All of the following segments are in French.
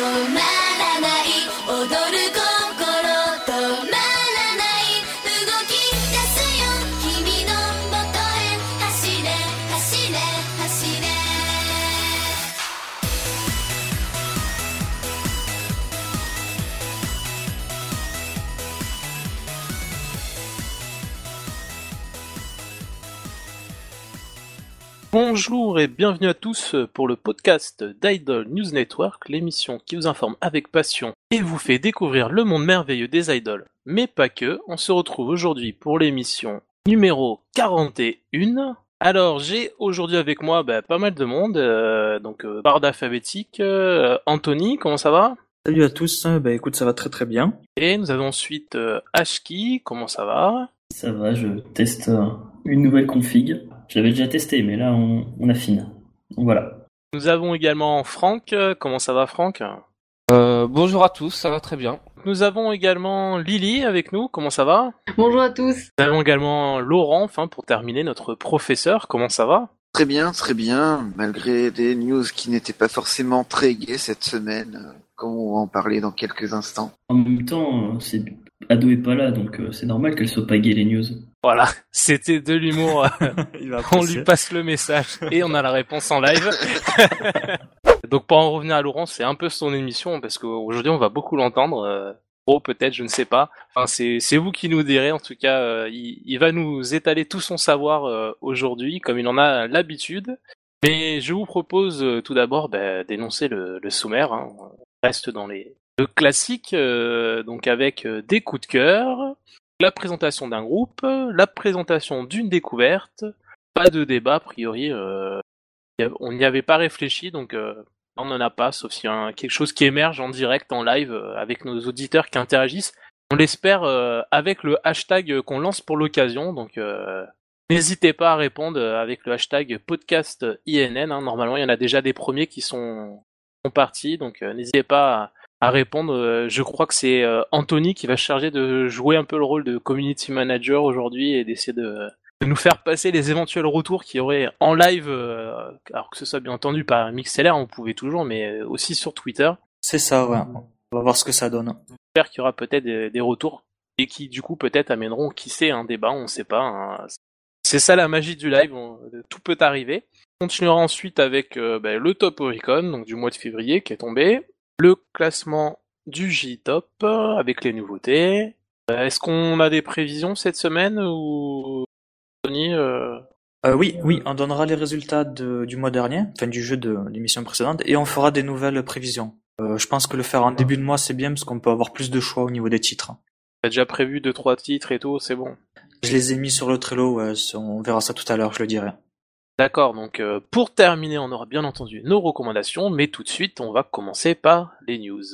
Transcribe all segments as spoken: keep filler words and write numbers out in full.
まらない踊る心止まらない動き出すよ君の元へ走れ走れ走れ Bonjour et bienvenue à tous pour le podcast d'Idol News Network, l'émission qui vous informe avec passion et vous fait découvrir le monde merveilleux des idoles. Mais pas que, on se retrouve aujourd'hui pour l'émission numéro quarante et un. Alors j'ai aujourd'hui avec moi bah, pas mal de monde, euh, donc euh, barre alphabétique, euh, Anthony, comment ça va ? Salut à tous, bah écoute ça va très très bien. Et nous avons ensuite euh, Ashki, comment ça va ? Ça va, je teste euh, une nouvelle config. Je l'avais déjà testé, mais là, on, on affine. Donc voilà. Nous avons également Franck. Comment ça va, Franck ? Euh, bonjour à tous, ça va très bien. Nous avons également Lily avec nous. Comment ça va ? Bonjour à tous. Nous avons également Laurent, enfin, pour terminer, notre professeur. Comment ça va ? Très bien, très bien. Malgré des news qui n'étaient pas forcément très gaies cette semaine, comme on va en parler dans quelques instants. En même temps, c'est... Ado est pas là, donc euh, c'est normal qu'elle soit pas gaie, les news. Voilà, c'était de l'humour. On lui passe le message et on a la réponse en live. Donc pour en revenir à Laurent, c'est un peu son émission parce qu'aujourd'hui on va beaucoup l'entendre. Euh, oh peut-être, je ne sais pas. Enfin c'est c'est vous qui nous direz. En tout cas, euh, il, il va nous étaler tout son savoir euh, aujourd'hui, comme il en a l'habitude. Mais je vous propose euh, tout d'abord bah, d'énoncer le, le sommaire. Hein. On reste dans les le classique, euh, donc avec euh, des coups de cœur. La présentation d'un groupe, la présentation d'une découverte, pas de débat a priori, euh, on n'y avait pas réfléchi donc euh, on n'en a pas, sauf s'il y a quelque chose qui émerge en direct, en live, euh, avec nos auditeurs qui interagissent. On l'espère euh, avec le hashtag qu'on lance pour l'occasion, donc euh, n'hésitez pas à répondre avec le hashtag podcast I N N, hein. Normalement il y en a déjà des premiers qui sont, sont partis, donc euh, n'hésitez pas à à répondre. Je crois que c'est Anthony qui va se charger de jouer un peu le rôle de community manager aujourd'hui et d'essayer de, de nous faire passer les éventuels retours qu'il y aurait en live, alors que ce soit bien entendu par MixLR, on pouvait toujours, mais aussi sur Twitter. C'est ça, ouais. On va voir ce que ça donne. J'espère qu'il y aura peut-être des, des retours et qui du coup peut-être amèneront, qui sait, un débat, on ne sait pas. Hein. C'est ça la magie du live, on, tout peut arriver. On continuera ensuite avec euh, bah, le Top Oricon, donc du mois de février qui est tombé. Le classement du J-Top avec les nouveautés. Est-ce qu'on a des prévisions cette semaine ou Tony euh... Euh, oui, oui, on donnera les résultats de, du mois dernier, enfin du jeu de l'émission précédente, et on fera des nouvelles prévisions. Euh, je pense que le faire en début de mois c'est bien parce qu'on peut avoir plus de choix au niveau des titres. T'as déjà prévu deux trois titres et tout, c'est bon. Je les ai mis sur le Trello, ouais, on verra ça tout à l'heure, je le dirai. D'accord, donc euh, pour terminer, on aura bien entendu nos recommandations, mais tout de suite, on va commencer par les news.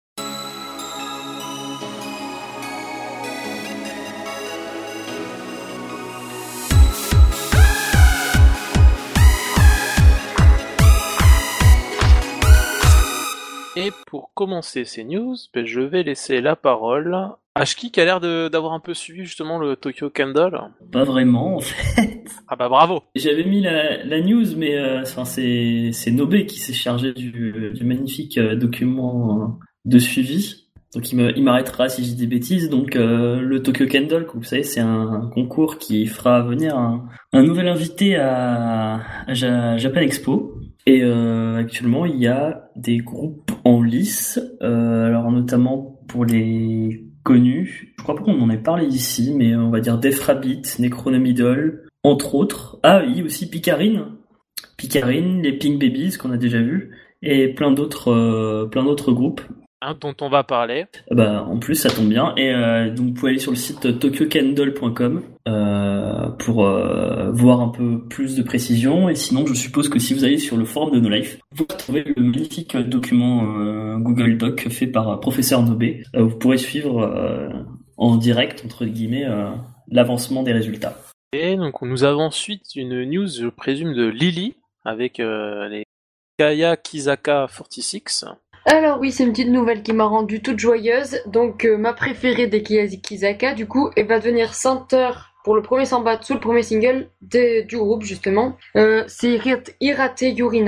Et pour commencer ces news, ben, je vais laisser la parole à Ashki qui a l'air de, d'avoir un peu suivi justement le Tokyo Candle. Pas vraiment en fait. Ah bah bravo. J'avais mis la, la news, mais euh, enfin, c'est, c'est Nobé qui s'est chargé du, du magnifique euh, document de suivi. Donc il, me, il m'arrêtera si je dis des bêtises. Donc euh, le Tokyo Candle, comme vous savez, c'est un concours qui fera venir un, un nouvel invité à, à Japan Expo. Et euh, actuellement, il y a des groupes en lice, euh, alors notamment pour les connus. Je crois pas qu'on en ait parlé ici, mais on va dire Def Rabbit, Necronomidol, entre autres. Ah oui, aussi Picarine, Picarine, les Pink Babies qu'on a déjà vu, et plein d'autres, euh, plein d'autres groupes. Hein, dont on va parler. Bah, en plus, ça tombe bien. Et euh, donc, vous pouvez aller sur le site tokyo candle point com euh, pour euh, voir un peu plus de précisions. Et sinon, je suppose que si vous allez sur le forum de No Life, vous trouvez le magnifique document euh, Google Doc fait par euh, Professeur Nobé. Euh, vous pourrez suivre euh, en direct, entre guillemets, euh, l'avancement des résultats. Et donc, nous avons ensuite une news, je présume, de Lily, avec euh, les Kaya Kizaka quarante-six. Alors oui, c'est une petite nouvelle qui m'a rendue toute joyeuse. Donc euh, ma préférée des Kizaka, du coup, elle va devenir center pour le premier Sambatsu, le premier single de, du groupe justement. Euh, c'est Hirate Yurina.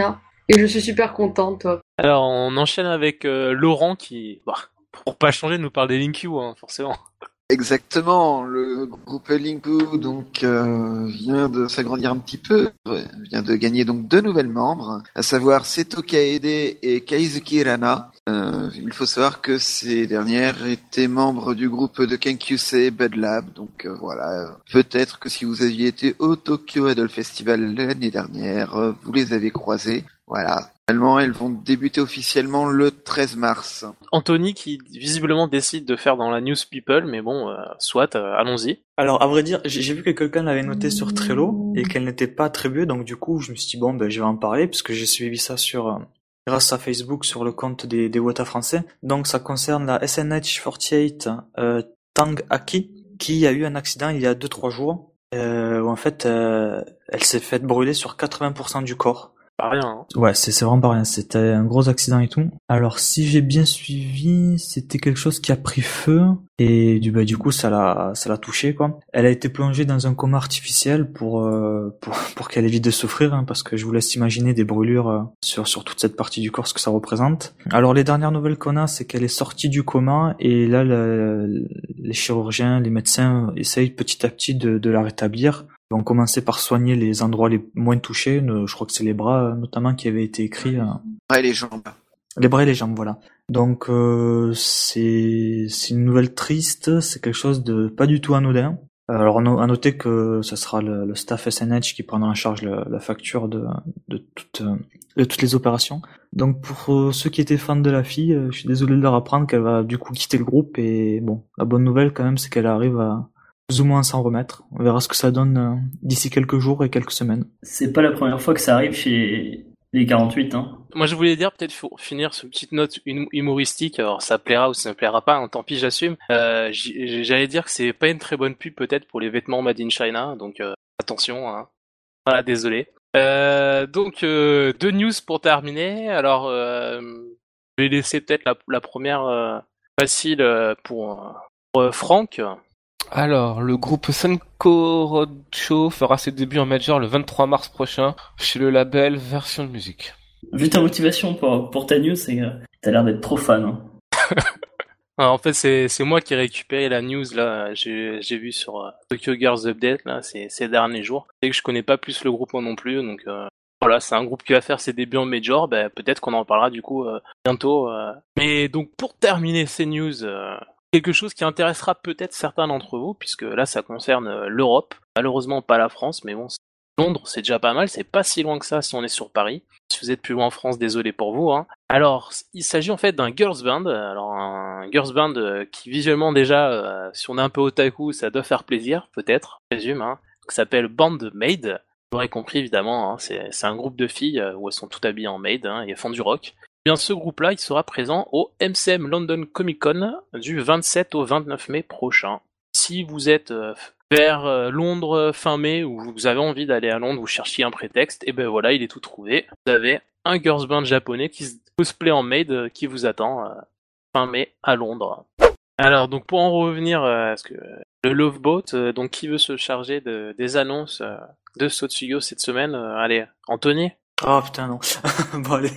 et je suis super contente. Alors, on enchaîne avec euh, Laurent qui, bah, pour pas changer, nous parle des Link U, hein, forcément. Exactement, le groupe Linku donc euh, vient de s'agrandir un petit peu, vient de gagner donc deux nouvelles membres, à savoir Seto Kaede et Kaizuki Rana. Euh, il faut savoir que ces dernières étaient membres du groupe de Kenkyusei Bud Lab, donc euh, voilà. Peut-être que si vous aviez été au Tokyo Idol Festival l'année dernière, euh, vous les avez croisées. Voilà. Finalement, elles vont débuter officiellement le treize mars. Anthony qui visiblement décide de faire dans la News People, mais bon, euh, soit, euh, allons-y. Alors, à vrai dire, j'ai j'ai vu que quelqu'un l'avait noté sur Trello et qu'elle n'était pas attribuée, donc du coup, je me suis dit, bon, ben, je vais en parler, puisque j'ai suivi ça sur, euh, grâce à Facebook, sur le compte des, des Wota français. Donc, ça concerne la S N H quarante-huit euh, Tang Aki, qui a eu un accident il y a deux trois jours, euh, où en fait, euh, elle s'est faite brûler sur quatre-vingts pour cent du corps. Pas rien, hein. Ouais, c'est c'est vraiment pas rien. C'était un gros accident et tout. Alors, si j'ai bien suivi, c'était quelque chose qui a pris feu et du bah du coup ça l'a ça l'a touché quoi. Elle a été plongée dans un coma artificiel pour euh, pour pour qu'elle évite de souffrir, hein, parce que je vous laisse imaginer des brûlures euh, sur sur toute cette partie du corps, ce que ça représente. Alors les dernières nouvelles qu'on a, c'est qu'elle est sortie du coma et là le, les chirurgiens, les médecins essayent petit à petit de de la rétablir. Ils vont commencer par soigner les endroits les moins touchés. Je crois que c'est les bras notamment qui avaient été écrits. Ouais, les jambes. Les bras et les jambes, voilà. Donc euh, c'est c'est une nouvelle triste. C'est quelque chose de pas du tout anodin. Alors à noter que ce sera le, le staff S N H qui prendra en charge le, la facture de de toutes de toutes les opérations. Donc pour ceux qui étaient fans de la fille, je suis désolé de leur apprendre qu'elle va du coup quitter le groupe. Et bon, la bonne nouvelle quand même, c'est qu'elle arrive à plus ou moins s'en remettre. On verra ce que ça donne euh, d'ici quelques jours et quelques semaines. C'est pas la première fois que ça arrive chez les quarante-huit, hein. Moi, je voulais dire, peut-être, faut finir sur une petite note humoristique. Alors, ça plaira ou ça ne plaira pas, hein, tant pis, j'assume. Euh, j'allais dire que c'est pas une très bonne pub, peut-être, pour les vêtements Made in China. Donc, euh, attention, hein. Voilà, désolé. Euh, donc, euh, deux news pour terminer. Alors, euh, je vais laisser peut-être la, la première euh, facile euh, pour, pour euh, Franck. Alors, le groupe Senko Roadshow fera ses débuts en major le vingt-trois mars prochain chez le label Version de Musique. Vu ta motivation pour, pour ta news, c'est que t'as l'air d'être trop fan. Hein. Alors, en fait, c'est c'est moi qui ai récupéré la news là. J'ai j'ai vu sur euh, Tokyo Girls Update là ces ces derniers jours. C'est que je connais pas plus le groupe moi non plus, donc euh, voilà, c'est un groupe qui va faire ses débuts en major. Ben peut-être qu'on en parlera du coup euh, bientôt. Euh. Mais donc pour terminer ces news. Euh, Quelque chose qui intéressera peut-être certains d'entre vous, puisque là ça concerne l'Europe, malheureusement pas la France, mais bon, Londres c'est déjà pas mal, c'est pas si loin que ça si on est sur Paris. Si vous êtes plus loin en France, désolé pour vous. Hein. Alors, il s'agit en fait d'un girls band, alors un girls band qui visuellement déjà, euh, si on est un peu otaku, ça doit faire plaisir, peut-être, je présume, hein, qui s'appelle Band Maid. Vous l'aurez compris évidemment, hein, c'est, c'est un groupe de filles euh, où elles sont toutes habillées en maid hein, et elles font du rock. Bien, ce groupe-là, il sera présent au M C M London Comic Con du vingt-sept au vingt-neuf mai prochain. Si vous êtes euh, vers euh, Londres fin mai ou vous avez envie d'aller à Londres, vous cherchiez un prétexte, et ben voilà, il est tout trouvé. Vous avez un girls band japonais qui se cosplay en maid euh, qui vous attend euh, fin mai à Londres. Alors, donc pour en revenir euh, à ce que le Love Boat, euh, donc qui veut se charger de, des annonces euh, de Sotsuyo cette semaine euh, Allez, Anthony. Oh putain non. Bon allez.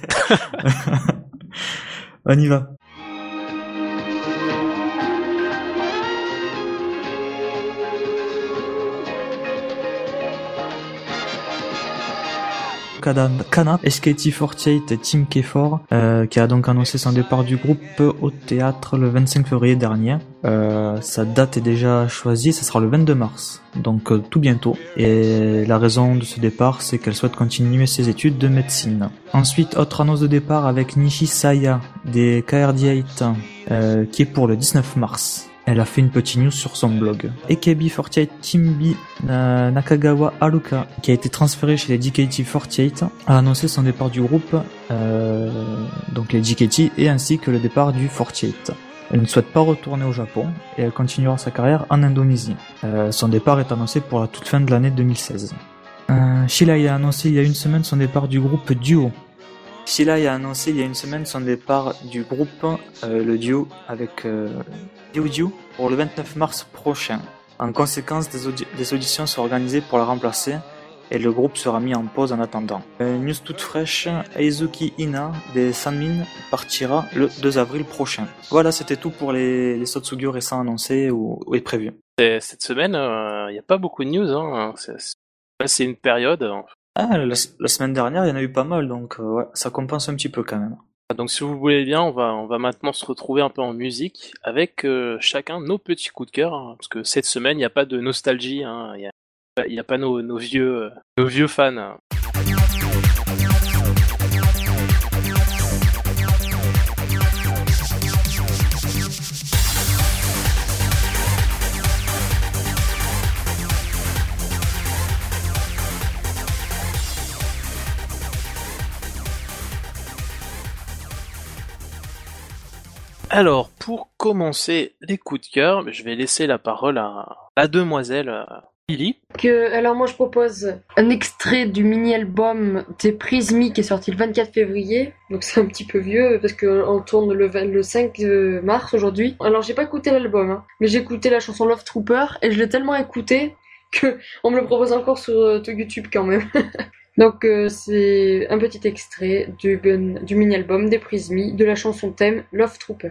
On y va. Kana, S K T quarante-huit Team K quatre, euh, qui a donc annoncé son départ du groupe au théâtre le vingt-cinq février dernier. Euh, sa date est déjà choisie, ce sera le vingt-deux mars, donc euh, tout bientôt. Et la raison de ce départ, c'est qu'elle souhaite continuer ses études de médecine. Ensuite, autre annonce de départ avec Nishi Saya des K R D huit, euh, qui est pour le dix-neuf mars. Elle a fait une petite news sur son blog. A K B quarante-huit Team B euh, Nakagawa Haruka, qui a été transféré chez les G K T quarante-huit, a annoncé son départ du groupe, euh, donc les G K T, et ainsi que le départ du quarante-huit. Elle ne souhaite pas retourner au Japon et elle continuera sa carrière en Indonésie. Euh, son départ est annoncé pour la toute fin de l'année deux mille seize. Euh, Shilai a annoncé il y a une semaine son départ du groupe Duo. Shilai a annoncé il y a une semaine son départ du groupe, euh, le duo avec euh, Duo pour le vingt-neuf mars prochain. En conséquence, des, audi- des auditions sont organisées pour la remplacer et le groupe sera mis en pause en attendant. Euh, news toute fraîche, Eizuki Ina des Sanmin partira le deux avril prochain. Voilà, c'était tout pour les, les Sotsugyo récents annoncés ou, ou prévus. Et cette semaine, il euh, n'y a pas beaucoup de news. Hein. C'est, c'est, c'est une période. Ah, la, la semaine dernière, il y en a eu pas mal, donc euh, ouais, ça compense un petit peu quand même. Donc si vous voulez bien, on va on va maintenant se retrouver un peu en musique avec euh, chacun nos petits coups de cœur, hein, parce que cette semaine il n'y a pas de nostalgie, hein, il y a il y a pas nos nos vieux euh, nos vieux fans. Hein. Alors, pour commencer les coups de cœur, je vais laisser la parole à la demoiselle Lily. Que, alors moi je propose un extrait du mini-album des Prismy qui est sorti le vingt-quatre février, donc c'est un petit peu vieux parce qu'on tourne le, vingt, le cinq mars aujourd'hui. Alors j'ai pas écouté l'album, hein, mais j'ai écouté la chanson Love Trooper et je l'ai tellement écouté que on me le propose encore sur euh, YouTube quand même. Donc euh, c'est un petit extrait du, du mini-album des Prismy de la chanson thème Love Trooper.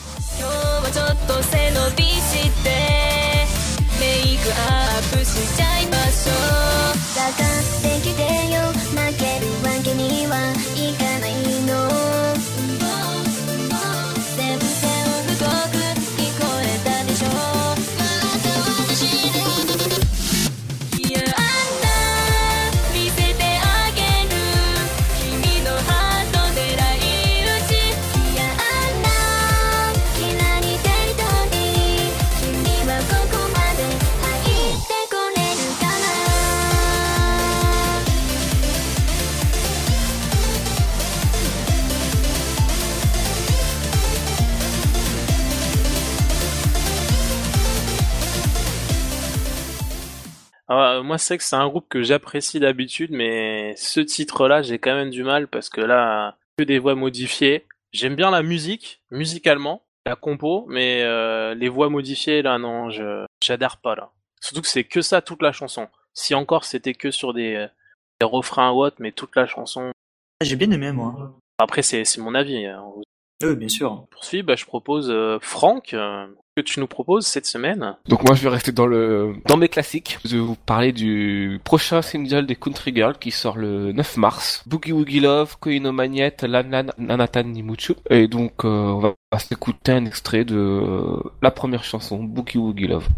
Alors, moi, c'est que c'est un groupe que j'apprécie d'habitude, mais ce titre-là, j'ai quand même du mal parce que là, que des voix modifiées. J'aime bien la musique, musicalement, la compo, mais euh, les voix modifiées, là, non, je j'adhère pas, là. Surtout que c'est que ça toute la chanson. Si encore c'était que sur des, des refrains ou autre, mais toute la chanson. J'ai bien aimé, moi. Après, c'est, c'est mon avis. Hein. Oui, bien sûr. Pour suivre, bah, je propose euh, Franck. Euh, que tu nous proposes cette semaine. Donc moi je vais rester dans le dans mes classiques. Je vais vous parler du prochain single des Country Girls qui sort le neuf mars. Boogie Woogie Love, Koino Magnette, Lan Nanatan Nimuchu. Et donc euh, on va s'écouter un extrait de euh, la première chanson, Boogie Woogie Love.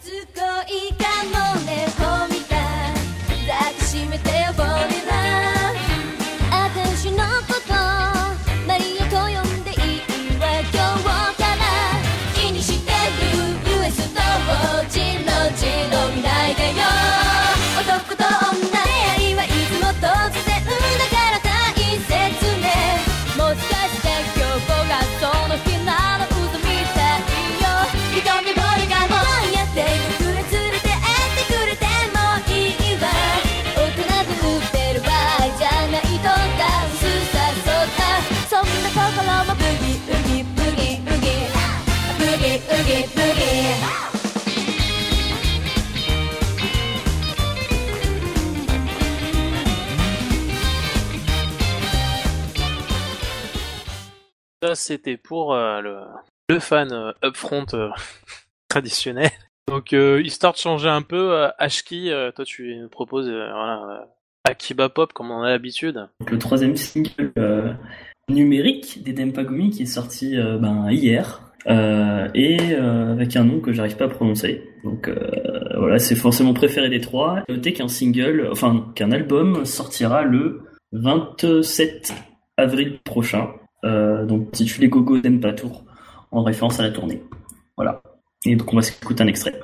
Ça, c'était pour euh, le, le fan euh, upfront euh, traditionnel. Donc, euh, histoire de changer un peu, euh, Ashki, euh, toi, tu nous proposes euh, voilà, euh, Akiba Pop, comme on a l'habitude. Donc, le troisième single euh, numérique des Dempagumi qui est sorti euh, ben, hier, euh, et euh, avec un nom que j'arrive pas à prononcer. Donc, euh, voilà, c'est forcément mon préféré des trois. Notez qu'un single, enfin, qu'un album sortira le vingt-sept avril prochain. Euh, donc intitulé Gogo Denpatour en référence à la tournée. Voilà. Et donc on va s'écouter un extrait.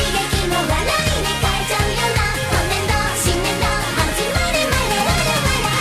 「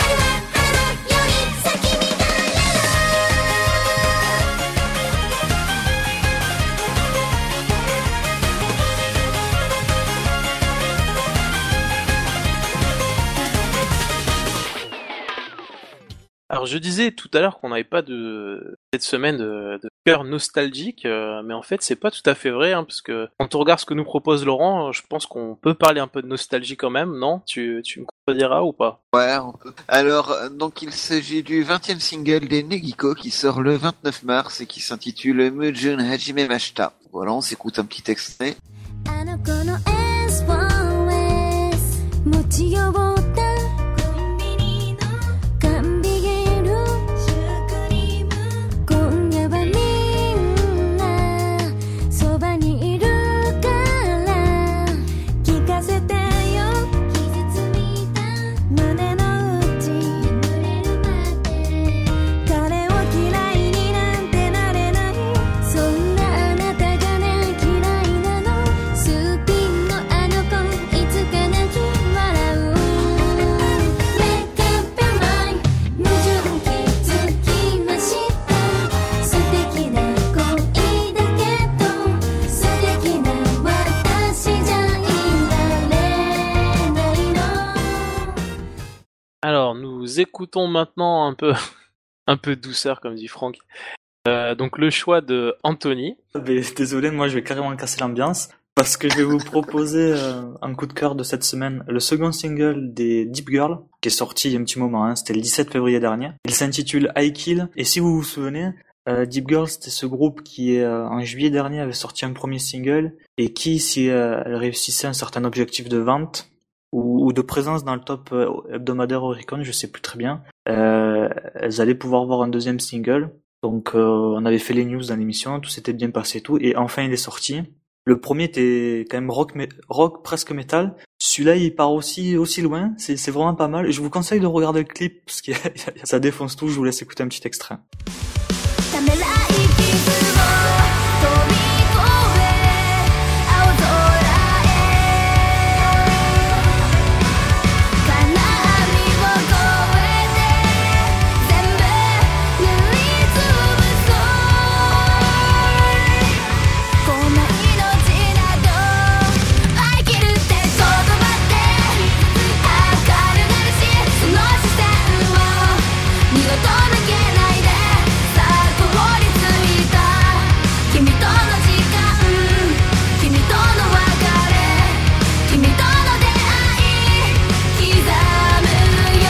je disais tout à l'heure qu'on n'avait pas de cette semaine de, de cœur nostalgique, euh, mais en fait c'est pas tout à fait vrai, hein, parce que quand on regarde ce que nous propose Laurent, je pense qu'on peut parler un peu de nostalgie quand même, non? Tu, tu me contrediras ou pas? Ouais, on peut. Alors, donc il s'agit du vingtième single des Negiko qui sort le vingt-neuf mars et qui s'intitule Mujun Hajime Mashita. Voilà, on s'écoute un petit extrait. あの子の エスフォーエス 持ち寄ったコンビニの缶ビールシュークリーム今夜はみんなそばにいるから聞かせてよ傷ついた胸の内眠れるまで彼を嫌いになんてなれないそんなあなたがね嫌いなのすっぴんのあの子いつか泣き笑う Make up your mind 矛盾気づきました素敵な恋だけど素敵な私じゃいられないの Alors, nous écoutons maintenant un peu, un peu de douceur, comme dit Franck. Euh, donc le choix de Anthony. Mais désolé, moi je vais carrément casser l'ambiance parce que je vais vous proposer euh, un coup de cœur de cette semaine, le second single des Deep Girl qui est sorti il y a un petit moment, hein, c'était le dix-sept février dernier. Il s'intitule I Kill et si vous vous souvenez, euh, Deep Girl c'était ce groupe qui euh, en juillet dernier avait sorti un premier single et qui, si euh, elle réussissait un certain objectif de vente ou, ou de présence dans le top euh, hebdomadaire Oricon, je sais plus très bien, euh, elles allaient pouvoir voir un deuxième single. Donc euh, on avait fait les news dans l'émission, tout s'était bien passé et tout, et enfin il est sorti. Le premier était quand même rock, mé- rock presque métal. Celui-là il part aussi aussi loin, c'est, c'est vraiment pas mal. Et je vous conseille de regarder le clip parce que ça défonce tout. Je vous laisse écouter un petit extrait. ためらい傷を飛び越え青空へ金網を越えて全部塗りつぶそうこんな命など生きるって言葉って明るがるしその視線を二度と抜けないでさあ凍りついた君との時間君との別れ君との出会い刻むよ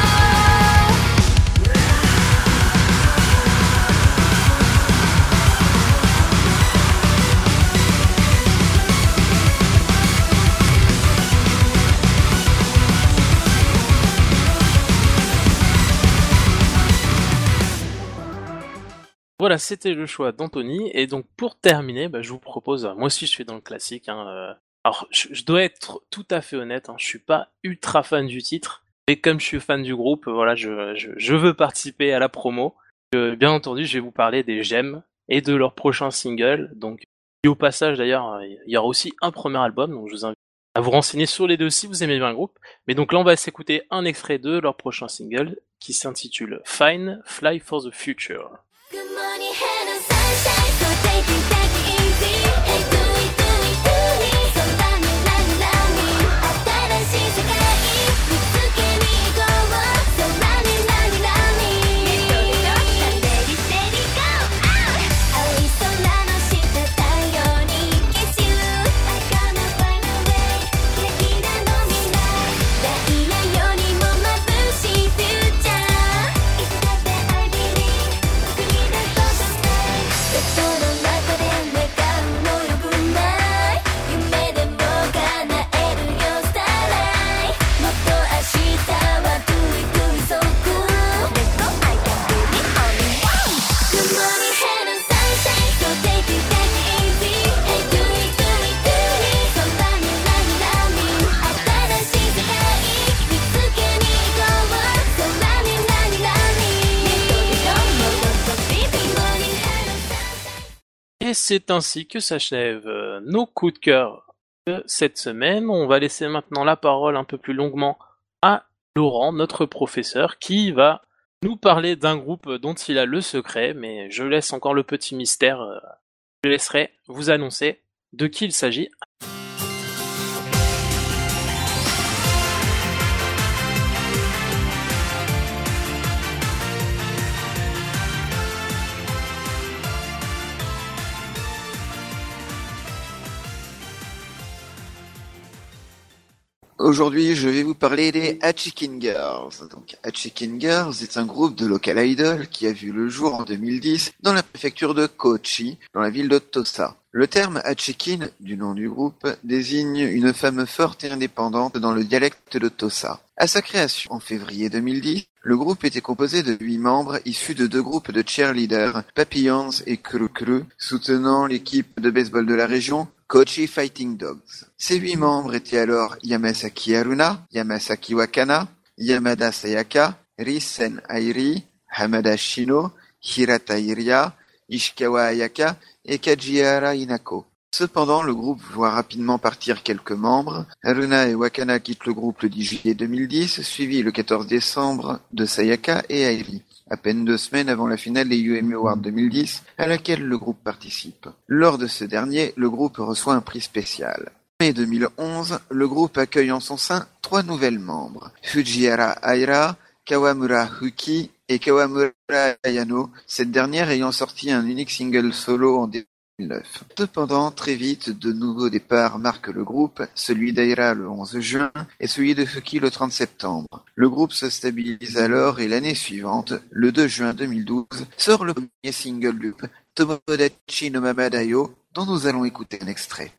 Voilà, c'était le choix d'Anthony. Et donc pour terminer, bah, je vous propose, moi aussi je suis dans le classique, hein, euh, alors je, je dois être tout à fait honnête, hein, je suis pas ultra fan du titre, mais comme je suis fan du groupe, voilà, je, je, je veux participer à la promo. Euh, bien entendu, je vais vous parler des Gemmes et de leur prochain single. Donc, et au passage d'ailleurs, il y aura aussi un premier album, donc je vous invite à vous renseigner sur les deux si vous aimez bien le groupe. Mais donc là, on va s'écouter un extrait de leur prochain single qui s'intitule Fine, Fly for the Future. Good morning, hello, sunshine. So take it, take it easy. Hey, do it, do it, do it. So let me, let me, let me. 新しい世界見つけに行こう。So let me, let me, let me. レディー、レディー、go! 青い空の下太陽に kiss you. I gonna find a way. キラキラの未来。ダイヤよりも眩しい future. いつだって I believe.ベッドの中で願うのよくない夢でも叶えるよスターライもっと明日は Do it, do it so cool Let's go, I can do it only one Good morning, hello, sunshine So take it, take it easy Hey, do it, do it, do it So love me, love me, love me 新しい世界見つけに行こう So love me, love me, love me ネットでどんどんどんどん Good morning, hello, sunshine Et c'est ainsi que s'achèvent euh, nos coups de cœur de cette semaine. On va laisser maintenant la parole un peu plus longuement à Laurent, notre professeur, qui va nous parler d'un groupe dont il a le secret, mais je laisse encore le petit mystère. euh, Je laisserai vous annoncer de qui il s'agit. Aujourd'hui, je vais vous parler des Hachikin Girls. Donc, Hachikin Girls est un groupe de local idol qui a vu le jour en deux mille dix dans la préfecture de Kochi, dans la ville de Tosa. Le terme Hachikin, du nom du groupe, désigne une femme forte et indépendante dans le dialecte de Tosa. À sa création, en février deux mille dix, le groupe était composé de huit membres issus de deux groupes de cheerleaders, Papillons et Kuru Kuru, soutenant l'équipe de baseball de la région, Kochi Fighting Dogs. Ces huit membres étaient alors Yamasaki Haruna, Yamasaki Wakana, Yamada Sayaka, Risen Airi, Hamada Shino, Hirata Iria, Ishikawa Ayaka et Kajihara Inako. Cependant, le groupe voit rapidement partir quelques membres. Haruna et Wakana quittent le groupe le dix juillet deux mille dix, suivi le quatorze décembre de Sayaka et Airi, à peine deux semaines avant la finale des U M A Awards deux mille dix, à laquelle le groupe participe. Lors de ce dernier, le groupe reçoit un prix spécial. En mai deux mille onze, le groupe accueille en son sein trois nouvelles membres, Fujihara Aira, Kawamura Huki et Kawamura Ayano, cette dernière ayant sorti un unique single solo en deux mille neuf. Cependant, très vite, de nouveaux départs marquent le groupe, celui d'Aira le onze juin et celui de Fuki le trente septembre. Le groupe se stabilise alors et l'année suivante, le deux juin deux mille douze, sort le premier single du groupe, Tomodachi no Mamadayo, dont nous allons écouter un extrait.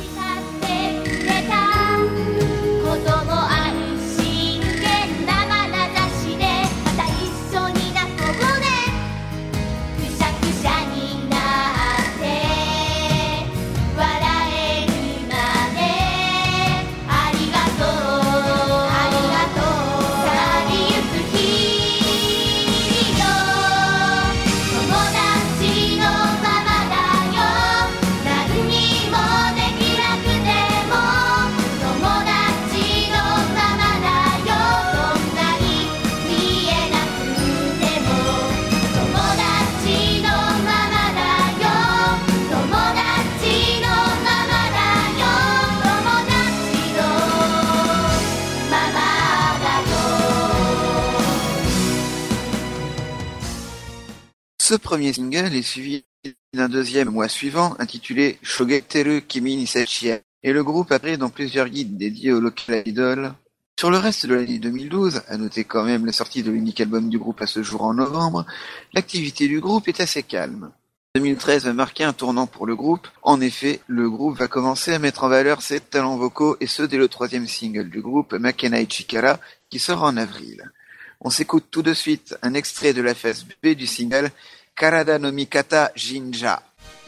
Ce premier single est suivi d'un deuxième mois suivant, intitulé Shogeteru Kimi ni Sachia, et le groupe apparaît dans plusieurs guides dédiés au local idol. Sur le reste de l'année deux mille douze, à noter quand même la sortie de l'unique album du groupe à ce jour en novembre, l'activité du groupe est assez calme. deux mille treize va marquer un tournant pour le groupe. En effet, le groupe va commencer à mettre en valeur ses talents vocaux, et ce dès le troisième single du groupe, Makenai Chikara, qui sort en avril. On s'écoute tout de suite un extrait de la phase B du single Karada no Mikata Jinja.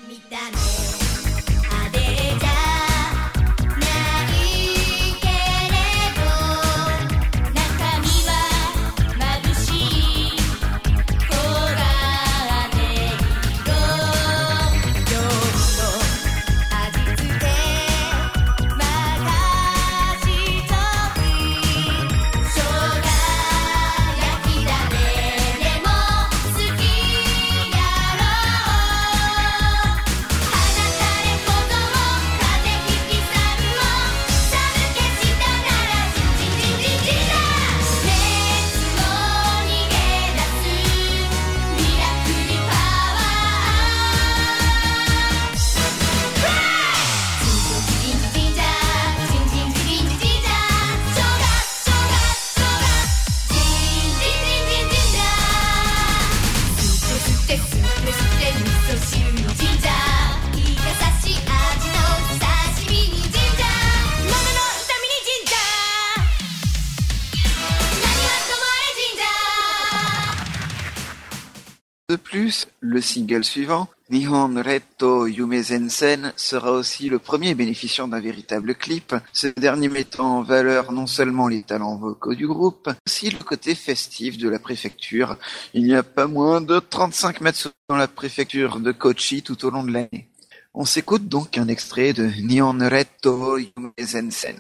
De plus, le single suivant, Nihon Retto Yume Zensen, sera aussi le premier bénéficiant d'un véritable clip, ce dernier mettant en valeur non seulement les talents vocaux du groupe, mais aussi le côté festif de la préfecture. Il n'y a pas moins de trente-cinq mètres dans la préfecture de Kochi tout au long de l'année. On s'écoute donc un extrait de Nihon Retto Yume Zensen.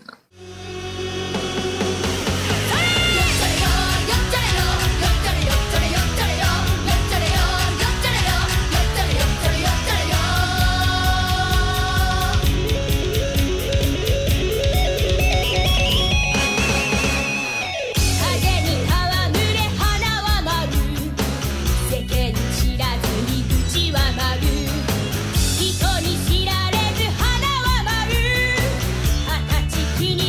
Kini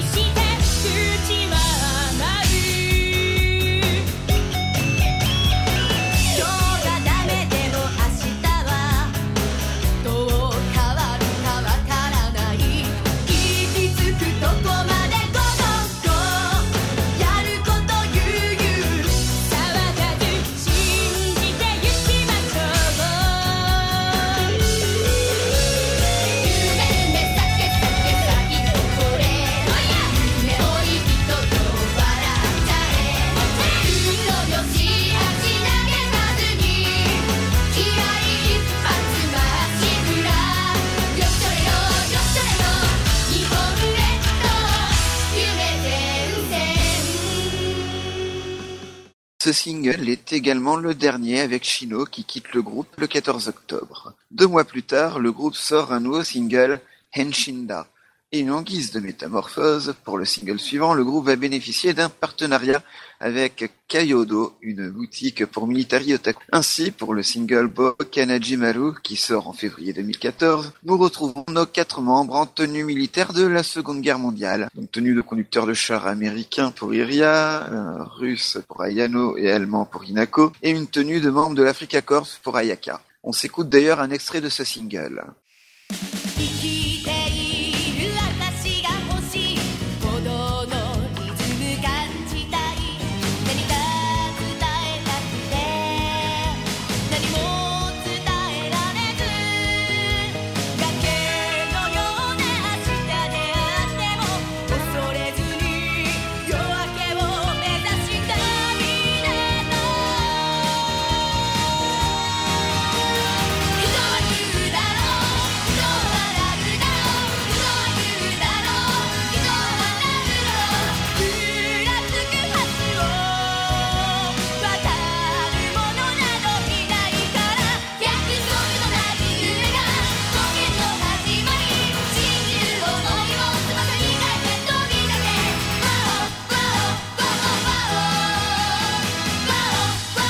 Ce single est également le dernier avec Shino qui quitte le groupe le quatorze octobre. Deux mois plus tard, le groupe sort un nouveau single, Henshinda. Et en guise de métamorphose, pour le single suivant, le groupe va bénéficier d'un partenariat avec Kyodo, une boutique pour military otaku. Ainsi, pour le single Bokanajimaru, qui sort en février deux mille quatorze, nous retrouvons nos quatre membres en tenue militaire de la Seconde Guerre mondiale. Donc tenue de conducteur de char américain pour Iria, euh, russe pour Ayano et allemand pour Hinako, et une tenue de membre de l'Africa Corps pour Ayaka. On s'écoute d'ailleurs un extrait de ce single. 生きている私が欲しい鼓動のリズム感じたい何か伝えたくて何も伝えられず崖のような明日であっても恐れずに夜明けを目指したいねと人は言うだろう人は笑うだろう人は言うだろう人は笑うだろうふらつくはずを渡るものなどいないから約束のない夢が冒険の始まり真珠の想いを翼に変えて飛び出せワオワオワオワオワオワ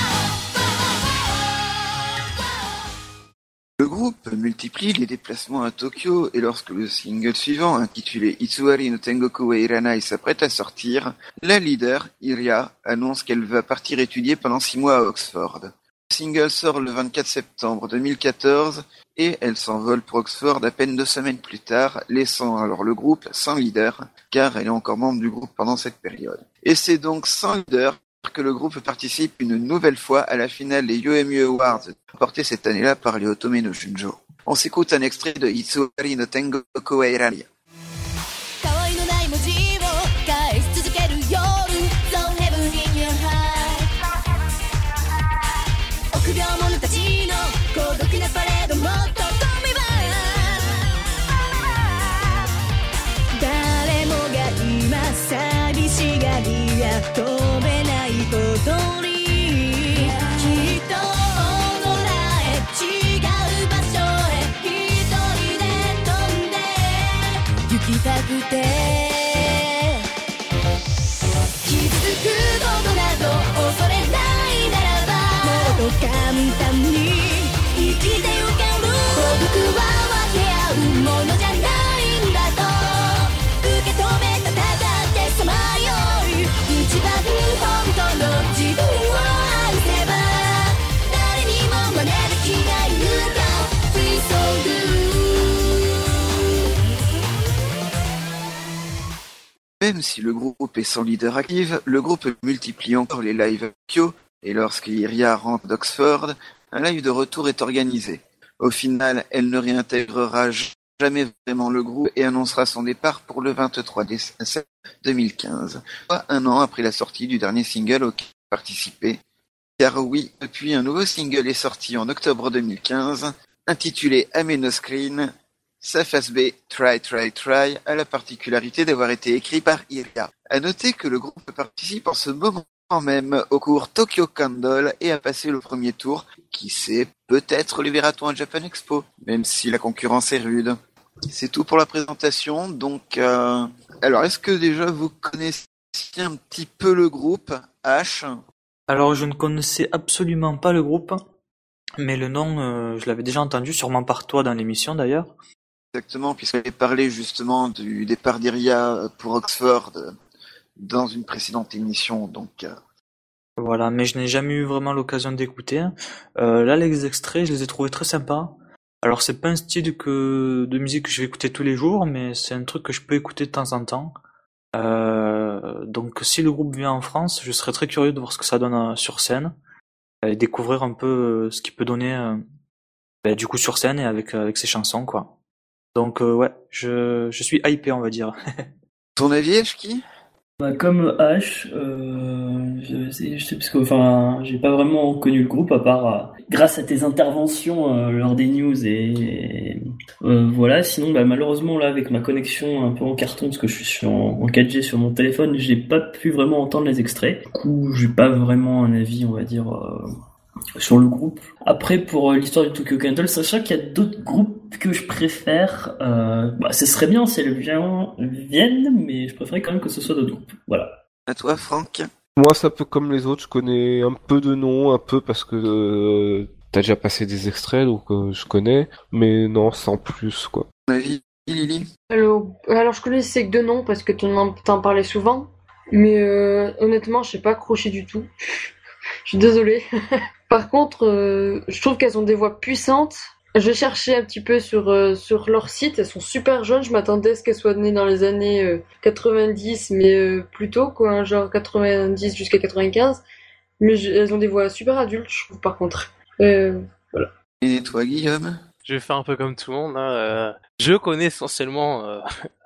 オワオワオ Le groupe multiplie les déplacements à Tokyo et lorsque le single suivant, intitulé Itsuwari no Tengoku wa Iranai, s'apprête à sortir, la leader, Iria, annonce qu'elle va partir étudier pendant six mois à Oxford. Le single sort le vingt-quatre septembre deux mille quatorze et elle s'envole pour Oxford à peine deux semaines plus tard, laissant alors le groupe sans leader, car elle est encore membre du groupe pendant cette période. Et c'est donc sans leader que le groupe participe une nouvelle fois à la finale des Yomiuri Awards, remportée cette année-là par les Otome no Junjo. On s'écoute un extrait de Itsuwari no Tengoku wa Iranai. たわいのない文字を返し続ける夜 So heaven in your heart 臆病者たちの孤独なパレードもっと飛びは誰もが今寂しがりや飛べないことにきっと空へ違う場所へ一人で飛んで行きたくて傷つくことなど恐れないならばもっと簡単に生きてゆける孤独は分け合うものじゃないんだと受け止めたただでさまよい一番本当の自分を愛せば誰にも真似できない歌 Feel so good Même si le groupe est sans leader actif, le groupe multiplie encore les lives à Tokyo, et lorsque Iria rentre d'Oxford, un live de retour est organisé. Au final, elle ne réintégrera jamais vraiment le groupe et annoncera son départ pour le vingt-trois décembre deux mille quinze, soit un an après la sortie du dernier single auquel elle a participé. Car oui, depuis un nouveau single est sorti en octobre deux mille quinze, intitulé Ameno Screen. Sa face B, Try Try Try, a la particularité d'avoir été écrit par Iria. À noter que le groupe participe en ce moment même au cours Tokyo Candle et a passé le premier tour. Qui sait, peut-être les verra-t-on à Japan Expo, même si la concurrence est rude. C'est tout pour la présentation, donc... Euh... Alors, est-ce que déjà vous connaissez un petit peu le groupe, H? Alors, je ne connaissais absolument pas le groupe, mais le nom, euh, je l'avais déjà entendu, sûrement par toi dans l'émission d'ailleurs. Exactement, puisqu'elle avait parlé justement du départ d'Iria pour Oxford dans une précédente émission, donc... Euh... Voilà, mais je n'ai jamais eu vraiment l'occasion d'écouter. Euh, là, les extraits, je les ai trouvés très sympas. Alors, c'est pas un style que de musique que je vais écouter tous les jours, mais c'est un truc que je peux écouter de temps en temps. Euh, donc, si le groupe vient en France, je serais très curieux de voir ce que ça donne euh, sur scène et découvrir un peu euh, ce qu'il peut donner euh, bah, du coup sur scène et avec euh, avec ses chansons, quoi. Donc, euh, ouais, je je suis hypé, on va dire. Ton avis, Eshki? Bah, comme H, euh, je sais, je sais parce que enfin, j'ai pas vraiment connu le groupe à part euh, grâce à tes interventions euh, lors des news et, et, euh, voilà. Sinon, bah, malheureusement là, avec ma connexion un peu en carton parce que je suis en, en quatre G sur mon téléphone, j'ai pas pu vraiment entendre les extraits. Du coup, j'ai pas vraiment un avis, on va dire. Euh, sur le groupe. Après, pour euh, l'histoire du Tokyo Candle, sachant qu'il y a d'autres groupes que je préfère, euh, bah, ce serait bien si elles vien- viennent, mais je préférais quand même que ce soit d'autres groupes. Voilà. À toi, Franck. Moi, c'est un peu comme les autres, je connais un peu de noms, un peu parce que euh, t'as déjà passé des extraits, donc euh, je connais, mais non, sans plus, quoi. Ton avis, Lily? Alors, alors je connaissais que deux noms parce que t'en, en- t'en parlais souvent, mais euh, honnêtement, je sais pas accroché du tout. Je suis désolée. Par contre, euh, je trouve qu'elles ont des voix puissantes. Je cherchais un petit peu sur, euh, sur leur site, elles sont super jeunes, je m'attendais à ce qu'elles soient nées dans les années euh, quatre-vingt-dix, mais euh, plus tôt, quoi, hein, genre quatre-vingt-dix jusqu'à quatre-vingt-quinze. Mais je- elles ont des voix super adultes, je trouve, par contre. Euh, voilà. Et toi, Guillaume? Je vais faire un peu comme tout le monde. Hein. euh, Je connais essentiellement euh,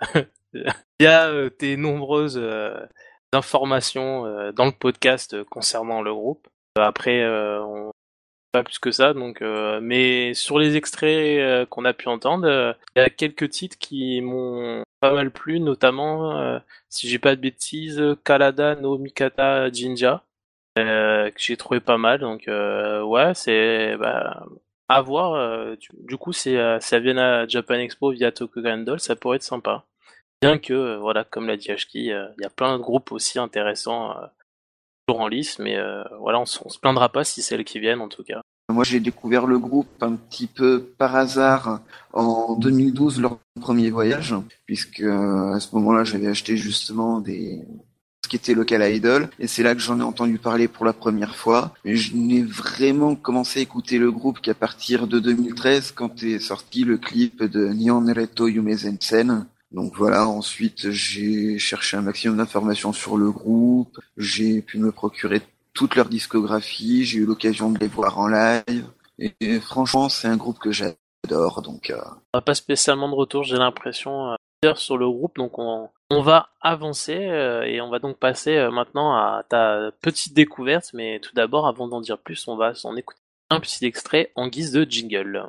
via euh, tes nombreuses euh, informations euh, dans le podcast euh, concernant le groupe. Euh, Après, euh, on pas plus que ça. Donc, euh, mais sur les extraits euh, qu'on a pu entendre, euh, il y a quelques titres qui m'ont pas mal plu, notamment, euh, si j'ai pas de bêtises, Kalada no Mikata Jinja, euh, que j'ai trouvé pas mal. Donc, euh, ouais, c'est bah, à voir. euh, du, du coup, c'est euh, ça vient à Japan Expo via Tokyo Candle, ça pourrait être sympa. Bien que, euh, voilà, comme l'a dit Ashki, euh, il y a plein de groupes aussi intéressants euh, toujours en lice, mais euh, voilà, on, s- on se plaindra pas si c'est elles qui viennent en tout cas. Moi, j'ai découvert le groupe un petit peu par hasard en deux mille douze, leur premier voyage, puisque euh, à ce moment-là, j'avais acheté justement des ce qui était Local Idol, et c'est là que j'en ai entendu parler pour la première fois. Mais je n'ai vraiment commencé à écouter le groupe qu'à partir de deux mille treize, quand est sorti le clip de Nihon Reto Yume Zensen. Donc voilà, ensuite j'ai cherché un maximum d'informations sur le groupe, j'ai pu me procurer toute leur discographie, j'ai eu l'occasion de les voir en live, et, et franchement c'est un groupe que j'adore, donc euh... On n'a pas spécialement de retour, j'ai l'impression, euh, sur le groupe, donc on, on va avancer euh, et on va donc passer euh, maintenant à ta petite découverte, mais tout d'abord, avant d'en dire plus, on va s'en écouter un petit extrait en guise de jingle.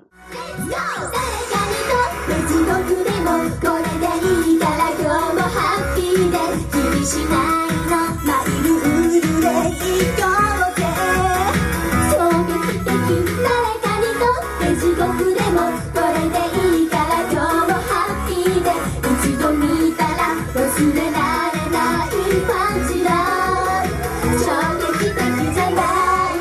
誰かにと別のでもこれでいいから今日もハッピーで気にしないのマイルールで行こうぜ衝撃的誰かにとって地獄でもこれでいいから今日もハッピーで一度見たら忘れられないパンチラ衝撃的じゃない